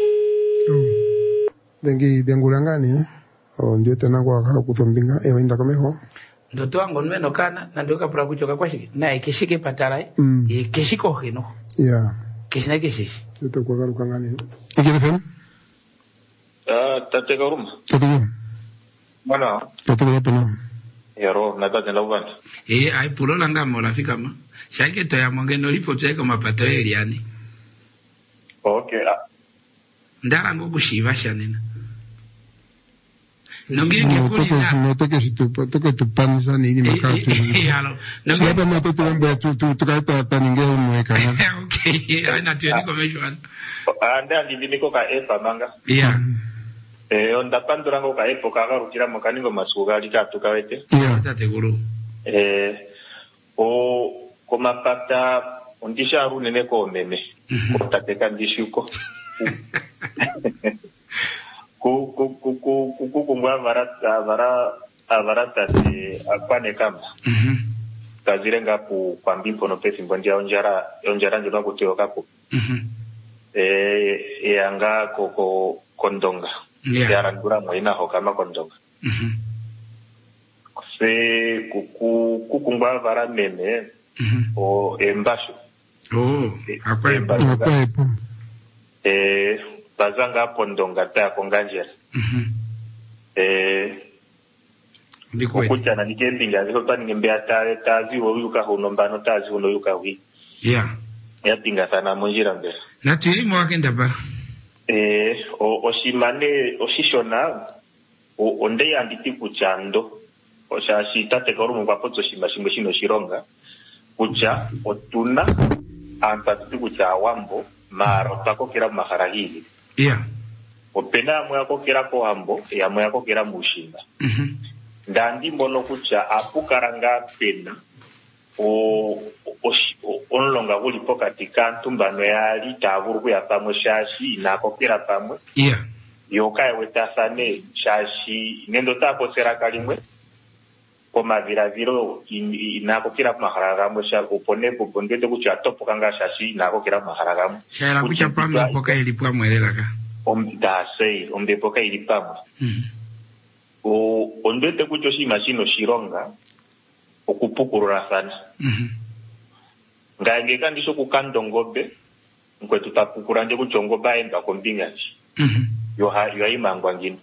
dengi dengulangani eh o ndio tena kwa kutombinga ewa inda kameho ndoto wangu nweno kana na ndoka pura kuchoka kwa shiki na ikishike patarai mm. ikishiko hino yeah Kishina kishishi. Ito kwa garu kangani. Igel F M? Ah, tate karuma. Tate karuma. Mana? Tate karuma. Yaro, natate na uvanda. Eh, ai pulo langa mola fika ma. Shake to ya mongeno lipo cheko mapato eliani. Okay. Ndara ngo kushiva shanina. Nongiri no toke no toke si tu toke tu panza ni ni makatu. Yalo. No si hapa mato tu embe tu tu tu kaita ta ninge mu ekana. Okay, ai na tieni commission. Anda ndiviko ka epa manga. Yeah. Eh, onda pandura ngo ka epo ka garukira makaningo masuga likatu kawete. Yeah. Tate guru. Eh, o komapata ondisha runene ko meme. Otateka ndishuko. ku ku ku ku ku ku mwa varata vara avarata se akwane kama mhm kazirenga pu kwambimpo no pesi mbondia onjara onjara ndio nakuteo kapo mhm eh yanga koko kondonga yara ndura moina ho kama kondonga mhm se ku ku ku mwa vara meme mhm o embasho oh akwa akwa eh bazanga pondonga ta konganjera mhm eh ndikwe kucha na nikembinga ziko pani ngembea ta tazi wo yuka hono mbano tazi wono yuka wi yeah ya pinga sana monjira mbere na tiri mo akenda ba eh o oshimane oshishona o onde yanditi kuchando o shashi tate korumu kwa potso shima shimwe shino shironga kucha otuna anta kucha wambo maro takokera maharahili yeah opena mwa kokera ko ambo ya mwa kokera mushinga mhm ndandi mbono kucha apukaranga pena o onlonga buli pokati kantu mbano yali tavuru ya pamwe shashi na kokera pamwe yeah yoka wetasane shashi nendo tapo sera kalimwe koma vira viro na kokera maharaga mwe sha upone popondete kucha topo kanga shashi na kokera maharaga mwe shaira kucha pamwe poka ilipwa mwerera ka omda sei ombe poka ilipamwe mhm o ondete kucho shima shino shironga okupukurura sana mhm ngange kandisho kukandongobe nkwetu tapukura nje kuchongo baenda kombinga chi mhm yo ha yo imangwa ngini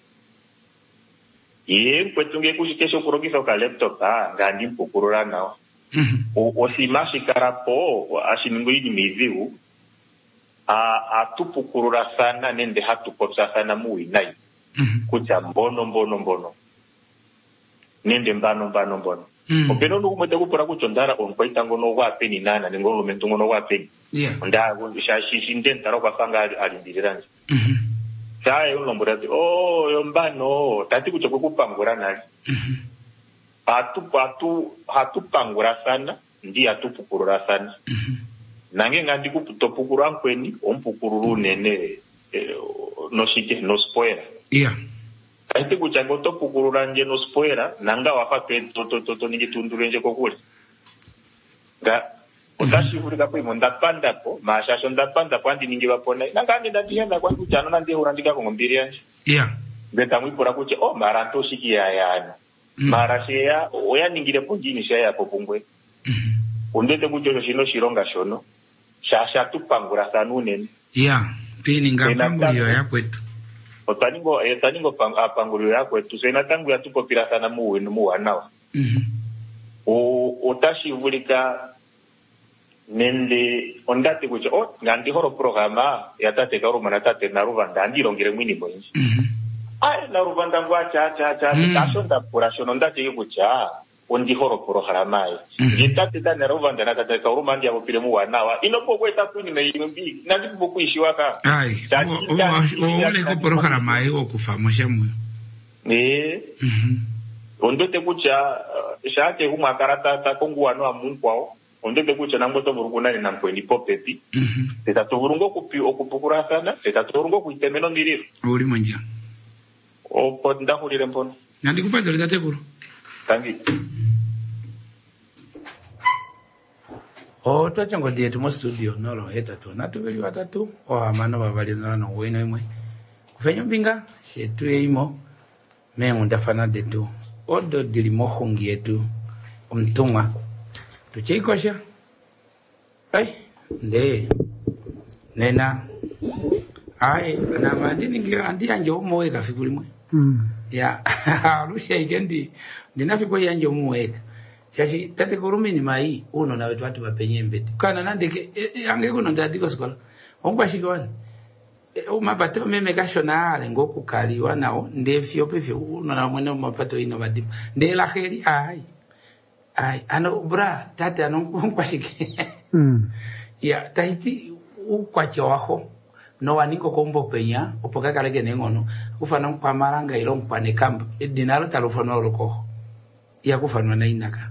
ye nkwetu nge kushikesho kurogisa ka laptop ah ngandi mpukurura nawo mhm o osimashi karapo ashiningo yini miziu a atupukurura sana nende hatukopsa sana muinai mhm kucha mbono mbono mbono nende mbano mbano mbono mm. openo nukumete kupura kuchondara onkoita ngono wape ni nana ngolo mentu ngono wape yeah nda shashi ndentara kwa fanga alindiriranje mhm sai unombura ati oh yo mbano tati kuchokwe kupangura nali mhm atu atu hatupangura sana ndi atupukurura sana mhm nange ngandi kuputopukura nkweni ompukururu nene eh, no shite no spoiler yeah kaiti kuchango topukurura nje no spoiler nanga wafa pe to to to, to ningitundure nje kokule nga utashi vulika po imonda panda po mashasho ndapanda po andi ningi bapona nanga andi ndatienda kwa kuchano nandi urandika ko ngombiri yanje yeah beta mwipura kuche oh maranto shiki ya yana mm. marashia oya ningire po jini shaya po pungwe mhm undete kucho shino shironga shono shasha tupangura sanune yeah pini ngapangulio ya kwetu otaningo etaningo pang apangulio ya kwetu sena tangu ya tupo pira sana muwe muwa nawa mhm o otashi vulika nende ondate kucho oh ngandi horo programa ya tate karuma na tate naruvanda ndirongere mwini mwinji mhm ai naruvanda ngwa cha cha cha tasonda pura shono ndate yukucha ondi horo programa ngitate tane naruvanda na tate karuma ndia bopire muwa nawa inopo kweta kwini na yimbi nandi kubokuishiwa ka ai o ole ko programa yo kufamusha mu eh mhm ondote kucha shate huma karata ta konguano amunkwao ondote kucha nangoto buruguna ni nankweni popeti mhm teta turungo kupi okupukura sana teta turungo kuitemeno ndiriro uri monja o ponda hulire mpono nandi kupata leta tekuru tangi o to chango die tumo studio nolo heta tu na tuveli watatu o amano bavali nolo no weno imwe kufenya mbinga shetu eimo mengu ndafana detu odo dilimo hongi yetu omtunga tuchikosha ai nde nena ai na madini ngio andi anje umuweka fikulimwe mm ya rusha ikendi ndinafiko yanje umuweka chachi tate kurumini mai uno na wetu watu wapenyembeti kana nandeke ange kuno ndadiko skola ongwashikwana o mapato meme kashonale ngoku kaliwa nao ndefyo pefyo uno na mwene mapato ino badimu ndela kheri ai ai ano bra tate ano ngwashike mm ya tahiti ukwacho waho no waniko kombo penya opoka kalege nengono ufana kwa maranga ilo mpane kamba dinalo talufono loko ya kufanwa na inaka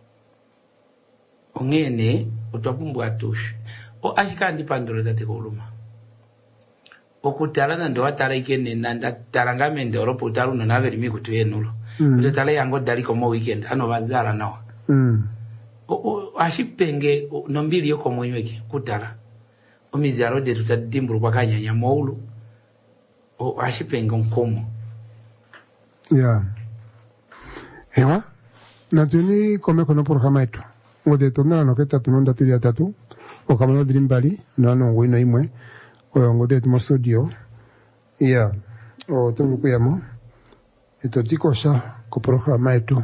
ongene utapumbu atush o ashika ndi pandoro tate koluma okutalana ndo atala ikene nanda tarangame ndoro potalu no naveri mi kutu yenulo mm. utala yango daliko mo weekend ano banzara nawa mm. o, o ashipenge no mbili yoko mwenyweki kutala omizaro de tutadimburu kwa kanyanya moulu o ashipenge nkomo ya ewa natuni kome kono programa etu ngode tonala no keta tunonda tiri atatu o kamano drimbali no no wino imwe o ngode tumo studio ya o tumuku yamo eto tikosha ko programa etu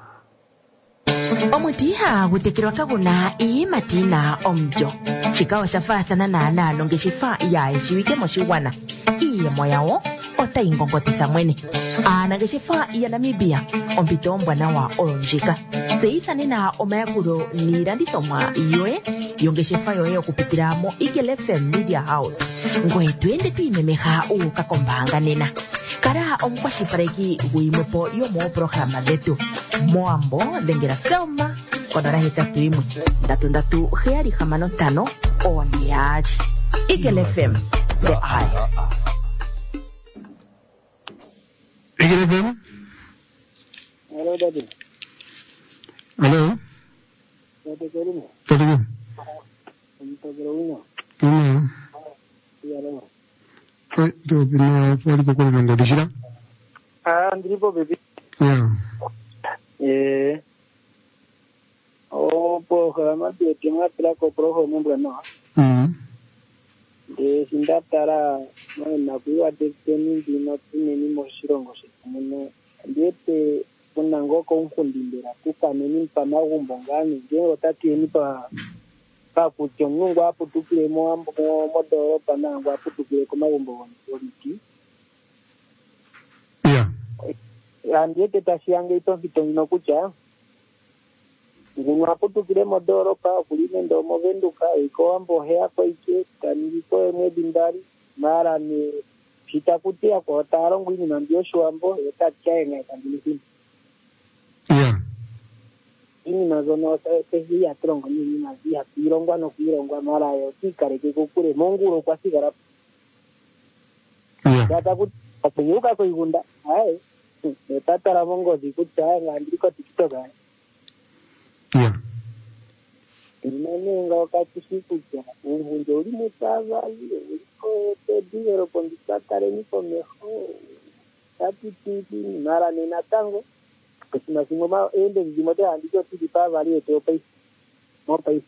omutiha gutekirwa kaguna iyi matina omjo chikawa shafathana na nalo ngeshifa ya ishiwike moshiwana iye moyawo ota ingongotisa mwene ana ngeshifa ya Namibia ompito ombwana wa olonjika zeithane na omayakuro nilandithomwa yoe yongeshefa yoye okupitira mo Eagle F M Media House ngoye twende tuimemeha ukakombanga nena kara omukwashipareki guimwepo yomo programa dhetu moambo dengera selma konora hetatu imwe ndatu ndatu heari hamano tano oniari Eagle F M the eye Eagle F M. Hello, Daddy. Hello. Daddy, Daddy. Daddy. Mm. Ay, to bina pali ko ko ngo dishira. Ah, ndiripo baby. Yeah. Eh. Oh, programa de tema tra ko projo no bueno. Mm. De sindatara na kuwa de teni dino tini moshirongo shikuno. Ndiete kuna ngoko unkundindira kukaneni pamagumbo ngani nge otati ni pa pa kutyongo apo tukile mo ambo modoro panango apo tukile ko magumbo woniki. Yeah. Andiete tashiange ito kitongino kucha. Ngunu apo tukile modoro pa kulime ndo movenduka iko ambo hea kwa ike taniko emwe bindari mara ni chitakutia kwa tarongo ini nambioshwa ambo etachaenga kandilisi. Yeah. Ini nazono sehi ya trongo nini nazi ya pirongwa no pirongwa mara yo tikare ke kukure monguro kwa sigara. Yeah. Yata kuti apeyuka ko igunda. Ai. Tatara mongo dikutsanga ndiko tikitoka. Yeah. Inene wakati sikuja ungunje uli mutava uliko tediro kondisatare niko meho tati titi mara nina tango kusima singoma ende vizimote andiko titi pava liye teo paisi mo paisi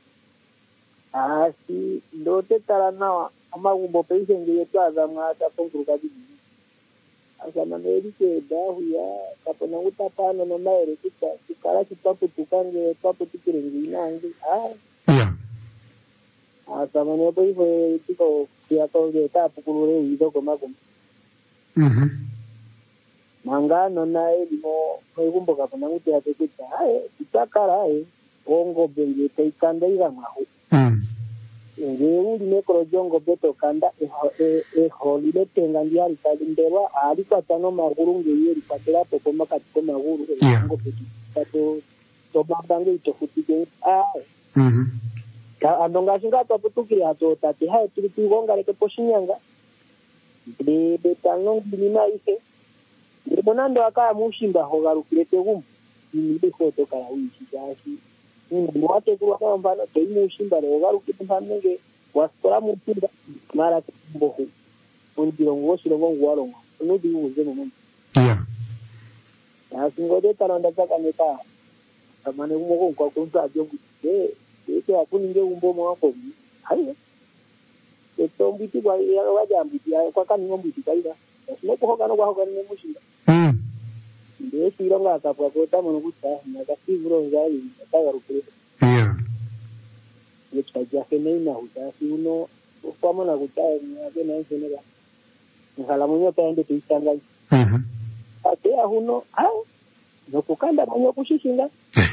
asi ndote taranawa ama gumbo paisi ngeye tuaza mwata pongruka bibi asa maneri ke dahu ya kapona utapano no maere kita kala kipapo tukange papo tukirengi nangi ah yeah asa maneri po ife tiko kia to ge tapu kulure ido ko magum mhm mangano na elimo egumbo kapona uti ate kita ai kitakara ai ongo benge teikanda ira mahu mm ngeuli nekoro jongo beto kanda e e holile tenga ndiari kadindewa ali kwatano maguru ngeyeri patela popo makati ko maguru ngo beti tato to bandange ito futike ah mhm ka andonga singa to putuki ato tate ha tiri gonga leke poshinyanga de de tano binima ise de bonando aka mushimba hogarukire tegum ni de foto kala wichi gashi ni mwate kuwa kama mbano teimu ushimba leo garu kitu mpamenge wasitola mutinda mara kumboho undiro ngoshi longo ngwalo nudi uze mumuntu yeah asingode talonda zaka neta amane umoko kwa kunza ajongu eh eke akuninge umbo mwako hayo eto mbiti kwa ya waja mbiti kwa kani mbiti kaida no kuhoka no kuhoka ni mushinda mm ndio sironga akapwa kota mono kuta na kasivuro ngai taga rupire yeah ye tsaja kene na utasi uno kwa mona kuta ni akena nsenera ngala munyo pende tuitanga mhm ate ahuno ah no kukanda munyo kushishinga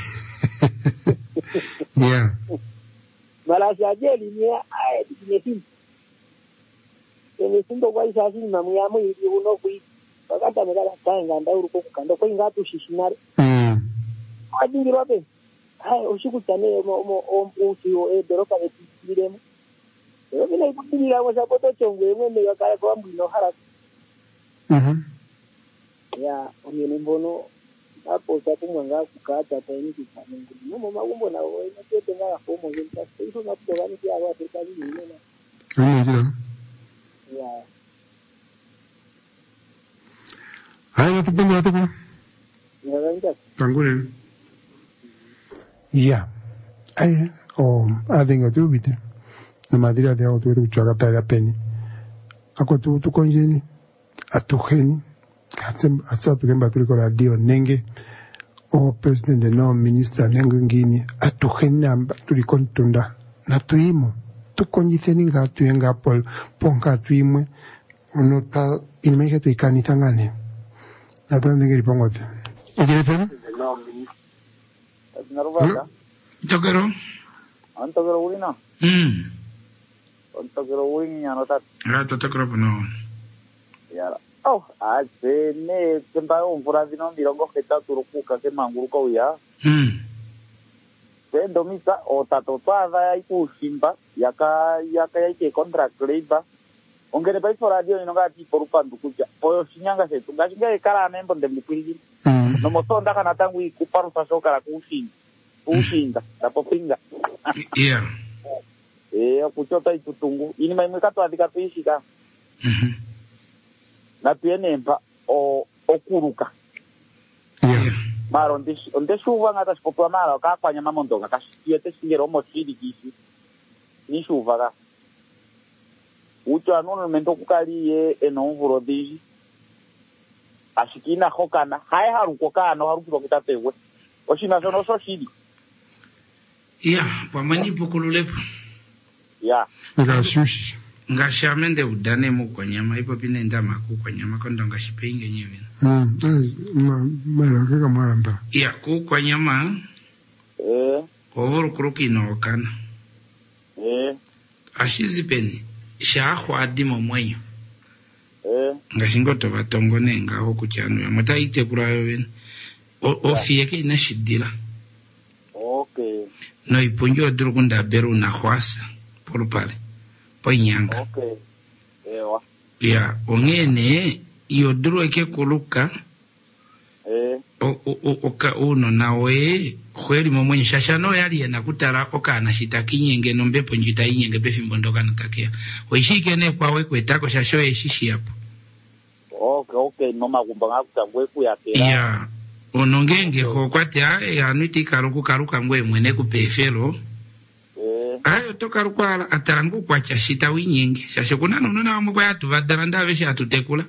yeah mala sajeli ni ai ni sim ni sindo kwa isasi na muyamu ili uno kui wakati megala tanga ndauru ko kando ko ingatu shishinare mm ajingirwa pe hai ushiku tane mo mo usio e doroka de tiremo yo mina ikutingira kwa sabato chongwe mwene yakala kwa mbino haraka mhm ya onyene mbono hapo sapo mwanga kukata tani kitani no magumbo na wewe tete ngala fomo ngenta hizo na kutogani pia wa serikali nyingine mm ya haya tupende hapo ngalanga tangule ya ay o adinga tubite na madira de auto tu chagata la peni ako tu tu konjeni atukheni hatsem asatu kemba tuliko radio nenge o president de no minister nenge ngini atukheni amba tuliko ntunda na tuimo tukonjitheni nga tuyenga pol ponka tuimwe ono ta ilmeke tu ikani tangane na tande ngiri pongote ngiri pena no minister narubaka Tokero antogero urina mm antogero urini anota ya tokero no ya oh aze ne temba umvura vino mirongo heta turukuka ke manguruka uya mm pendo misa o tato tada ikushimba yaka yaka yake contract labor ongere pai for radio inonga ti por pandu kuja oyo shinyanga setu ngashinga ekara nembo ndemupirigi no motonda kana tangu ikuparu sasoka la kushinga kushinga tapopinga yeah eh kuchota itutungu ini maimwe katwadika tuishika mhm na pienemba o okuruka yeah maro ndish ndeshuva ngata sikopwa mara kakwanya mamondonga kashiete singero mochidi kisi ni shuva ka ucho anono mendo kukaliye enomvuro diji ashikina hokana hai haruko kana haruko kutatewe oshina sono so shidi yeah pamani pokululepo yeah ngasushi ngashamende udane mu kwa nyama ipo pine ndama ku kwa nyama kondo ngashipenge nyewe mm ma mara kaka maramba ya ku kwa nyama eh ovuru kuruki no kana eh ashizi peni sha khwadimo mwenyo eh ngashingoto batongone ngaho kuchanu ya mutaite kurayo ben ofiyeke ina shidila okay no ipunjo durugunda beru na khwasa polupale poinyanga okay ewa ya ongene iyo durueke kuluka eh o o o ka uno nawe khweli momwenye shashano yali na kutara okana shitaki nyenge nombe ponjita inyenge befimbondo kana takia oishike ne kwawe kwetako shasho eshishi hapo okay okay no magumba ngakutangwe kuyakera ya onongenge ho kwate ae anuti karuku karuka ngwe mwene kupefelo eh ayo tokarukwala atarangu kwa chashita winyenge shasho kuna nono na mwe kwa atu vadaranda vesha atutekula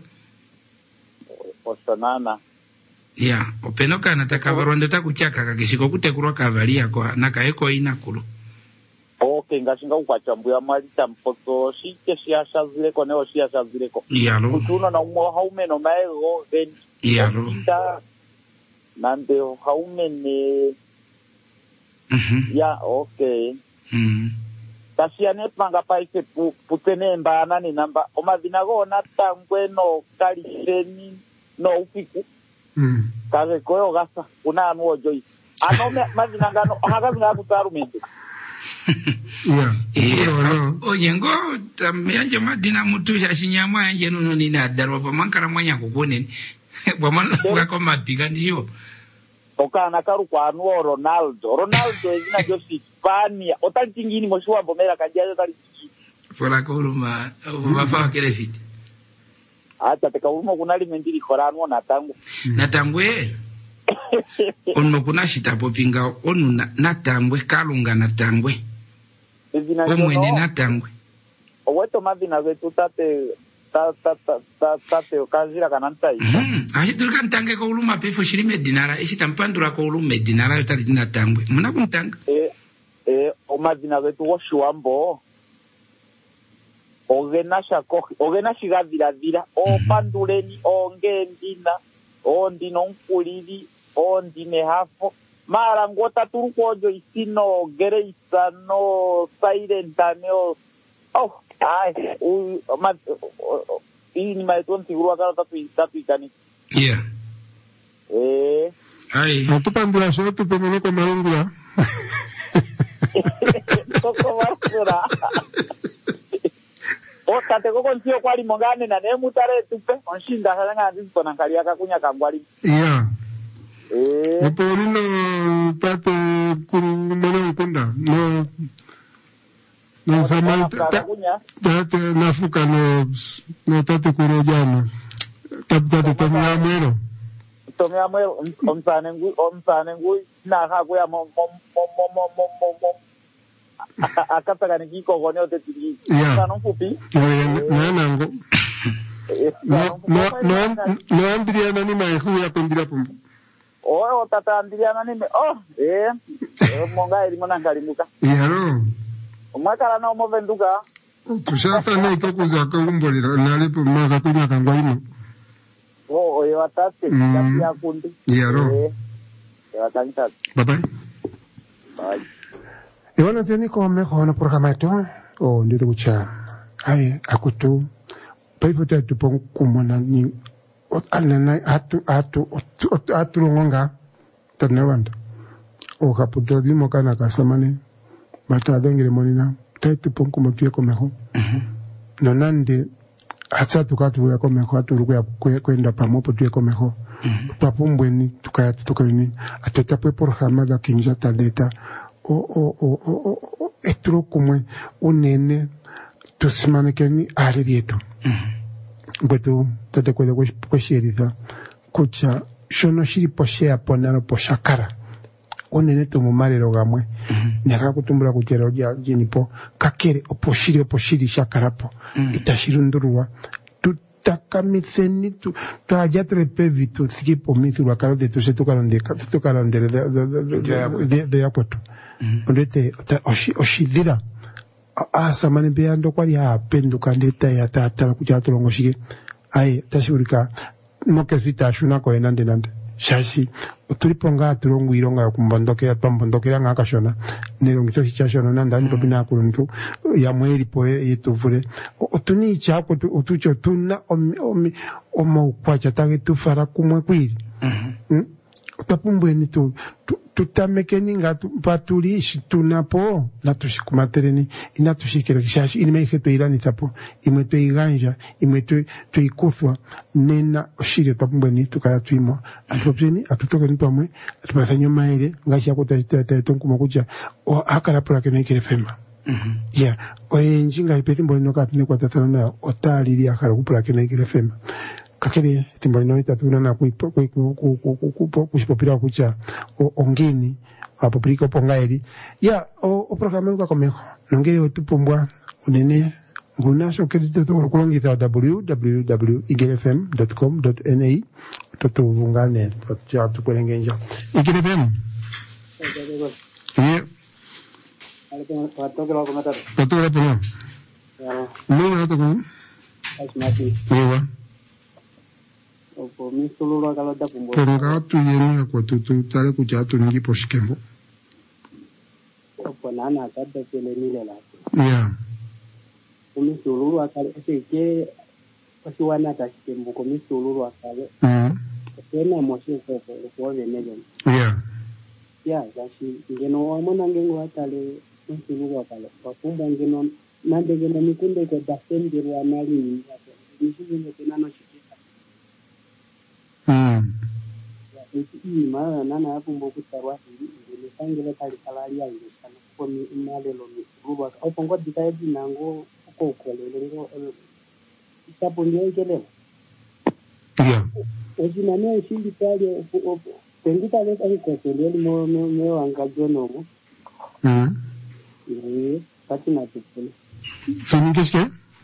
osanana ya openoka nataka varondo takuchaka kakishiko kutekulwa kavalia kwa nakaeko inakulu okay ngashinga ukwachambuya mali tampoto shike siasa zile ko neo siasa zile ko yalo kutuno na umo haume no maego ben yalo nande haume ne mhm ya okay mhm tasiane panga paise pu putene mbana ni namba omadina go na tangwe no kalisheni no upiku mm kaze koyo gasa una anu joy anome madina ngano hagazi ngaku tarumende yeah oye ngo tamyanje madina mutu shashinyama yanje nuno nina darwa pamankara mwanya kukoneni bwamana fuka ko mapiga ndiyo okana karu kwa anu Ronaldo Ronaldo ezina jo Hispania otantingini moshwa bomera kajaje kali fola koluma bafa kele fiti ata teka umo kunali mendiri korano na tangu na tangwe ono kuna shita popinga onu na, na tangwe kalunga na tangwe ezina omwene na tangwe weto madina vetu tate ta ta ta ta tate okazira kanantai mm ashitulika ntange ko uluma pefo shirime dinara ishitampandura ko ulume dinara yotali dinatangwe muna kuntanga eh eh o madina vetu woshuambo ogena shako ogena shigadira dira o panduleni o ngendina o ndino nkulili o ndine hafo mara ngota turukojo isino gereisa no silent no oh ai u ma ini mai tonti urwa kala tapi tapi kani yeah eh ai no tu pandura solo tu pemene ko marungula toko wasura o tate ko kontio kwali mongane na ne mutare tupe onshinda halanga ndiko nangalia kakunya kangwali yeah eh Eporino tate kuru mwana kunda no no sama tate nafuka no no tate kuru jana tate tate tomia mwero tomia mwero omsane ngui omsane ngui na ha kuya mo mo mo mo mo mo mo akata kani kiko gone o te tiki no fupi na nango no no no no andria nani mai huya kondira pumbu oh tata andiriana ni oh eh monga eri mona ngalimuka yaro omwakala no movenduka tushafa na ikokuza ka umbolira nale po maza kunya kangwalimo oh oyo atate kasi akundi yaro ya kanisa bye bye bye e wana teni ko me ko na programa eto o ndito kucha ai akutu paifote tupon kumona ni alena atu atu atu ngonga tanewanda o kaputa dimo kana kasamane bata dengere monina taitu ponku motue komeho no nande hatsa tukatu ya komeho atu ya kwenda pamopo tue komeho papumbweni tukaya tukani ateta pe por hamada kinjata data o o o o etro como unene tusimane keni ale dieto Betu tate kweda kwa shiriza kucha shono shiri poshea ponano poshakara onene tomo marero gamwe neka kutumbula kuchera ya jinipo kakere oposhiri oposhiri shakarapo itashirundurwa tutakamitseni tu tajatre pevitu skipo mithurwa karo de tu se tukaronde tukaronde de de apoto ondete oshidira asa mane beando kwa ya pendo kandeta ya tata kuja tolongo shige ai tashurika moke sita shuna ko enande nande shashi uturiponga tulongo ironga ya kumbondoke ya pambondoke nga kashona nero ngito chichashona nanda ndi popina kuluntu ya mweri po yetuvule otuni chako utucho tuna omi omi omo kwacha tage tufara kumwe kwiri mhm tapumbweni tu tutamekeni nga patuli tunapo na tushikumatereni ina tushikira kishashi ini meike irani tapo imwe iganja imwe to ikuthwa nena oshire tapumbweni tukaya tuimo atopeni atutoke ni pamwe atupathanyo maere ngashi akota tonku makucha o akara pura kene kire fema mhm yeah o enjinga ipetimbo nokati ne kwatatana na otali li akara kupura kene kire fema kakere timbalino itatuna na kuipo kuipo kushipopira kucha ongeni apopirika pongaeri ya o programa uka komeko nongere otupombwa unene nguna so kedito to kulongitha w w w dot igfm dot com dot n a toto bungane to tukulengenja igfm ye patokelo komata patokelo pono ya no no to ko asmati yewa opo misululu akalo tapumbo Ponga tu yeni kwa tu tu tale kuja tu ningi poshikembo. Opo nana kada kele nile la. Yeah. Misululu akalo seke pasiwana tashikembo ko misululu akalo. Mhm. Tena moshi ko ko venegen. Yeah. Yeah, gashi ngeno amona ngengo atale misululu akalo. Papumba ngeno nande ngeno mikunde ko dasendiro anali ni. Misululu tena no Mm. Ii maana nana hapo mboku tarwa hili ni sangile kali kalali ya ile sana kwa mi malelo ni ruba au pongo dikaidi nango uko kolele ngo isapo ndio ngele yeah eji nane shindi kali pengita leta iko kolele mo mo mo angajo no mm eh pati na tukule so ni keske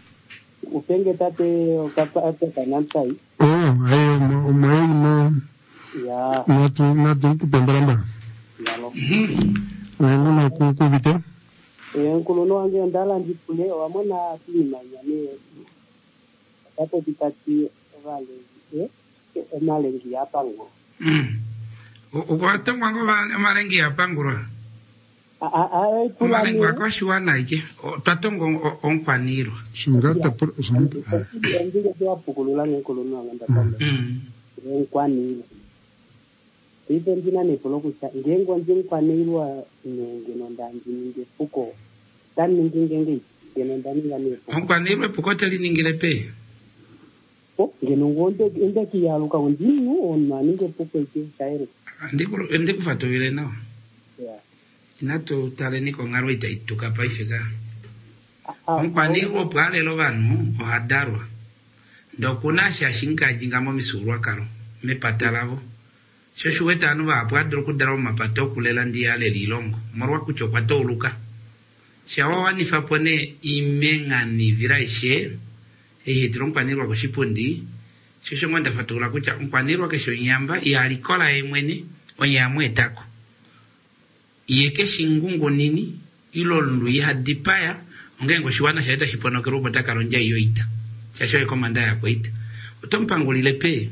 upenge tate okapate kanantai. Oh, ayo umai no. Ya. Na tu na tu kupembramba. Yalo. Ayo na ku ku bite. Eh nkulono wange ndala ndipule wamona sima yani. Tapo ditati vale eh malengi hapa ngo. Mm. Ukwata mwango va malengi hapa ngura. Ah ah kula malengi wako shiwana ike. Tatongo onkwaniro. Shingata por ndile kwa pukulula nkulono wange ndapamba. Mm. Onkwaniro. Ibe ndina ne polokucha ngengo njinkwanirwa ngeno ndanji ninge puko. Tani ngenge ngeno ndani ngane. Onkwanirwa puko teli ningile pe. Ngeno ngonde ende kiyaluka ndinu onna ninge puko iki chaire. Ndiko ndiko fatovile nao. Yeah. Inato tale niko ngaro itaituka pa ifika. Onkwanirwa pwale lo vanu ohadarwa. Ndo kuna shashinka jingamo misurwa karo. Me patalavo. Shoshu weta anu wa apwadro kudara mapato kulela ndiale lilongo. Morwa kucho kwa toluka. Shawawa nifapone imenga ni viraishe. Ehe tronkwanirwa kushipundi. Shoshu mwanda fatula kucha nkwanirwa kesho nyamba. Ia alikola emwene. Onyamwe tako. Ieke shingungo nini. Ilo lundu iha dipaya. Ongengo shiwana shaita shipono kirubo taka ronja iyo ita. Shoshu eko mandaya kwa ita. Utompangu lilepe.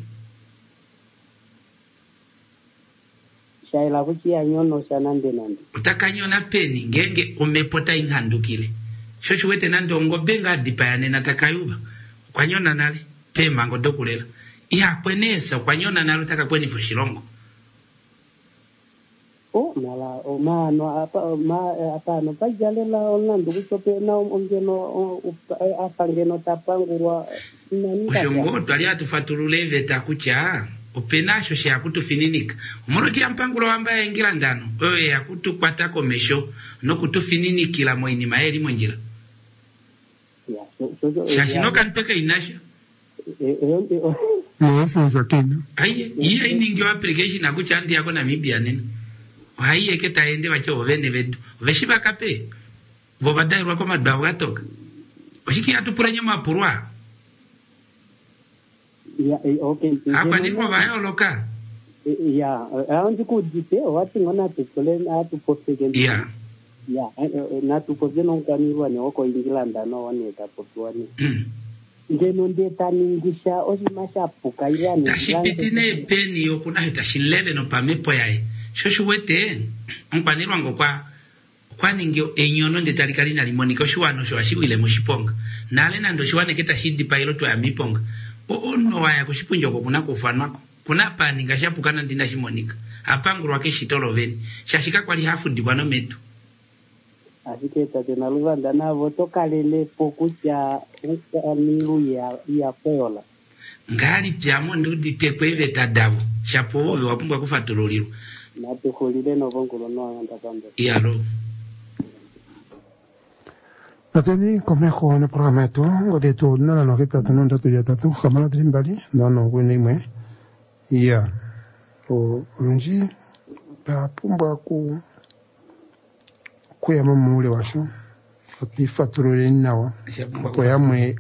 Shaila kuchia nyono sanande nande. Utakanyona peni ngenge umepota inhandukile. Shoshu wete nande ongobenga dipayane natakayuba. Kwanyona nale pema ngodokulela. Iha kwenesa kwanyona nale utaka kweni fushilongo. Oh nala o ma no apa ma apa no pajalela onando kuchope na ongeno apa ngeno tapangurwa nani. Ushongo twali atufatululeve takucha. Upenasho shi akutu fininika. Umono kia mpangulo wamba ingira ndano. Wewe ya kutu kwa tako mesho. No kutu finini la moini maeri monjila. Shashinoka npeka inasha. Mwasa sakina. Aye, iya iningi wa application na kucha andi yako na mibia nini. Haiye keta ende wacho ovene vedu. Veshiba kape. Vovadai wako madbawa gatoka. Oshiki atupura nyama purua. Ya, okay. Apa ni kwa bayo loka? Ya, andi kudite wati ngona tukole atu poste. Ya. Ya, na tupoze no kanirwa ne oko Ingilanda no one ta potwani. Ngeno ndeta ningisha oshimasha puka yani. Tashipitine peni okuna hitashilele no pamepo yae. Shoshu wete mpanirwa ngokwa kwa ningyo enyono ndetalikali na limonika oshiwano shwashiwile mushiponga. Nale nando shiwane keta shidi piloto ya miponga. Ono waya kushipunjo kuna kufanwako. Kuna pani ngashapukana ndinda shimonika. Apanguru wake shitolo veni. Shashika kwa lihafu diwano metu. Asike tate na luvanda na votoka lele pokucha nilu ya ya peola. Ngali piamo ndudi tekweve tadabu. Shapo uwe wapungwa kufatuloliru. Na tukolile no vongulo no anga kamba. Iyalo. Nateni komeho na programa yetu ngode tu na no kita tunonda tu ya tatu kama trimbali no no ngune mwe ya o runji pa pumba ku ku ya mamule washo ati faturo nawa po ya mwe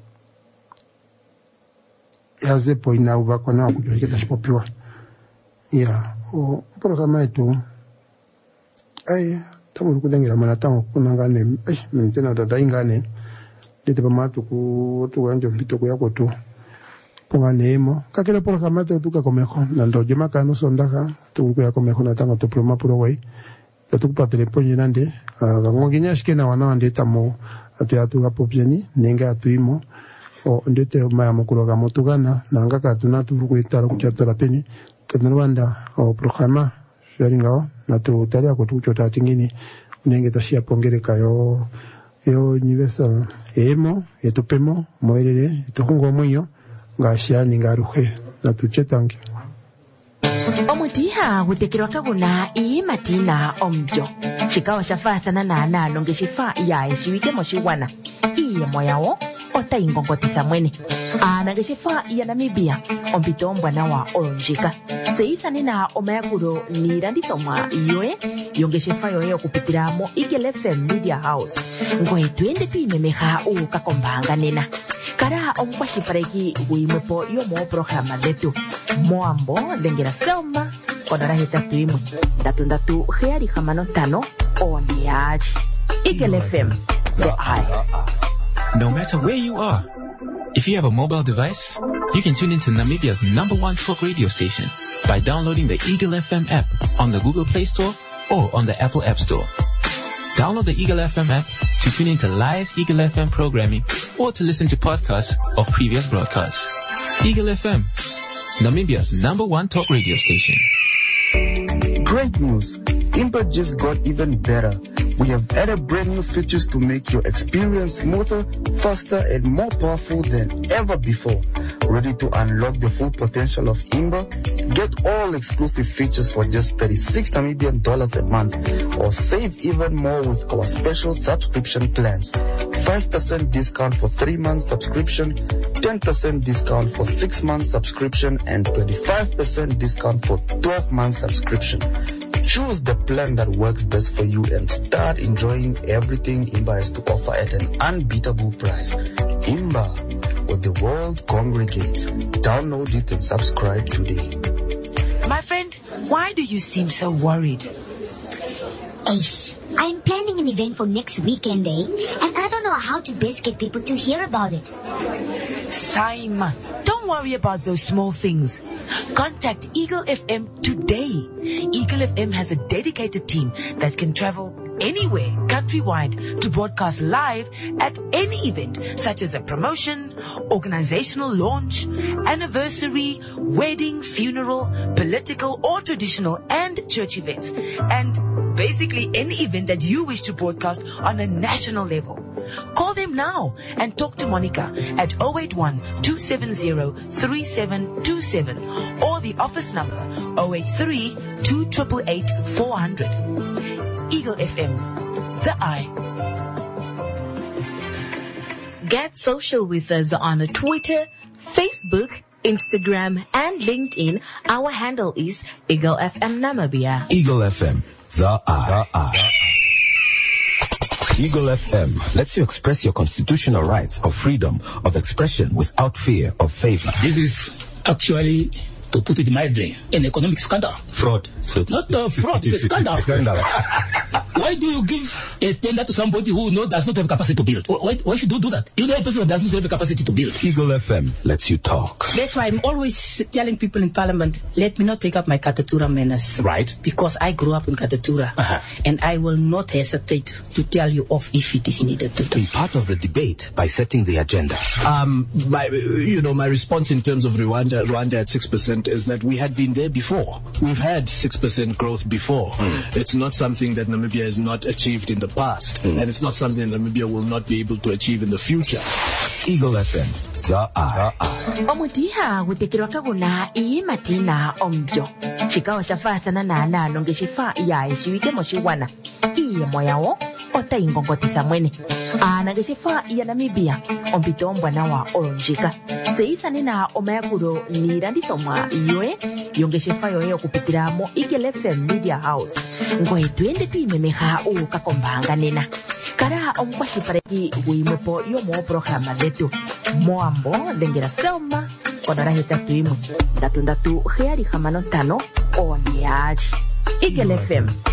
ya zepo ina uba kona ku kita shipopiwa ya o programa yetu ai tamu kudangira mana tamu kunangane eh mintena dada ingane lete pamatu ku tu wanjo mpito ku yako tu ponganemo kakele por kamate tu ka komejo nando jema kanu sondaka tu ku yako mejo na tango to ploma puro wei tu ku patele ponye nande ngonginya shikena wana ande tamo atu atu ga popjeni nenga atu imo o ndete maya mukuro ga motugana nanga ka tuna tu ku itara ku chatara peni kanwanda o programa sharingao na tu taria ko tu chota tingini unenge tashia pongere kayo yo universal emo etopemo moerere etokungo moyo ngashia ningaruhe na tuchetange omutiha gutekirwa kaguna ii matina omjo chikawa shafathana na analo ngeshifa ya eshiwike moshiwana iye moyawo ota ingongotitha mwene ana ngeshifa ya Namibia ompito mbwana wa olonjika zeithani na omayakuro nilandithomwa yoe yongeshefa yoye okupitiramo Eagle F M Media House ngoye twende twimemeha uukakombanga nena kara omkwashipareki guimwepo yomo programa letu moambo lengera selma konora hetatu imwe ndatu ndatu heari hamano tano oneari Eagle F M, the eye. No matter where you are, if you have a mobile device, you can tune into Namibia's number one talk radio station by downloading the Eagle F M app on the Google Play Store or on the Apple App Store. Download the Eagle F M app to tune into live Eagle F M programming or to listen to podcasts of previous broadcasts. Eagle F M, Namibia's number one talk radio station. Great news! Impa just got even better. We have added brand new features to make your experience smoother, faster, and more powerful than ever before. Ready to unlock the full potential of Imba? Get all exclusive features for just thirty-six Namibian dollars a month, or save even more with our special subscription plans. five percent discount for three months subscription, ten percent discount for six months subscription, and twenty-five percent discount for twelve months subscription. Choose the plan that works best for you and start enjoying everything Imba has to offer at an unbeatable price. Imba, where the world congregates. Download it and subscribe today. My friend, why do you seem so worried? Ace, I'm planning an event for next weekend, eh? And I don't know how to best get people to hear about it. Saima, don't worry about those small things. Contact Eagle F M today. Eagle F M has a dedicated team that can travel anywhere countrywide to broadcast live at any event, such as a promotion, organizational launch, anniversary, wedding, funeral, political or traditional and church events, and basically any event that you wish to broadcast on a national level. Call them now and talk to Monica at zero eight one, two seven zero, three seven two seven or the office number zero eight three, two eight eight, four hundred. Eagle F M, the eye. Get social with us on Twitter, Facebook, Instagram, and LinkedIn. Our handle is Eagle F M Namibia. Eagle F M, the eye. The eye. Eagle F M lets you express your constitutional rights of freedom of expression without fear of favor. This is actually, to put it mildly, an economic scandal. Fraud. So Not a fraud, it's a scandal. Scandal. Why do you give a tender to somebody who know does not have capacity to build? Why, why should you do that? You know a person who does not have the capacity to build. Eagle F M lets you talk. That's why I'm always telling people in Parliament, let me not take up my Katatura manners. Right. Because I grew up in Katatura. Uh-huh. And I will not hesitate to tell you off if it is needed to do. Be part of the debate by setting the agenda. Um, my, you know, my response in terms of Rwanda, Rwanda at six percent is that we had been there before. We've had six percent growth before. Mm. It's not something that Namibia has not achieved in the past. Mm. And it's not something Namibia will not be able to achieve in the future. Eagle F M, the eye. Omutiha gutekirwa kaguna iyi matina omjo. Chikawa shafasa na nana nonge shifa ya ishiwike moshiwana. Iye moyao ota ingongotisa mwene. Anange shifa ya Namibia ompito mbwana wa oronjika. Seisa nina omayakuro nirandisomwa yue yonge shifa yoye okupitira mo Eagle F M Media House. Ngoe tuende tuimemeha ukakombanga nena. Kara omkwashipareki guimwepo yomo programa letu moambo lengera selma konora hetatu imwe ndatu ndatu heari hamano tano oneari Eagle F M.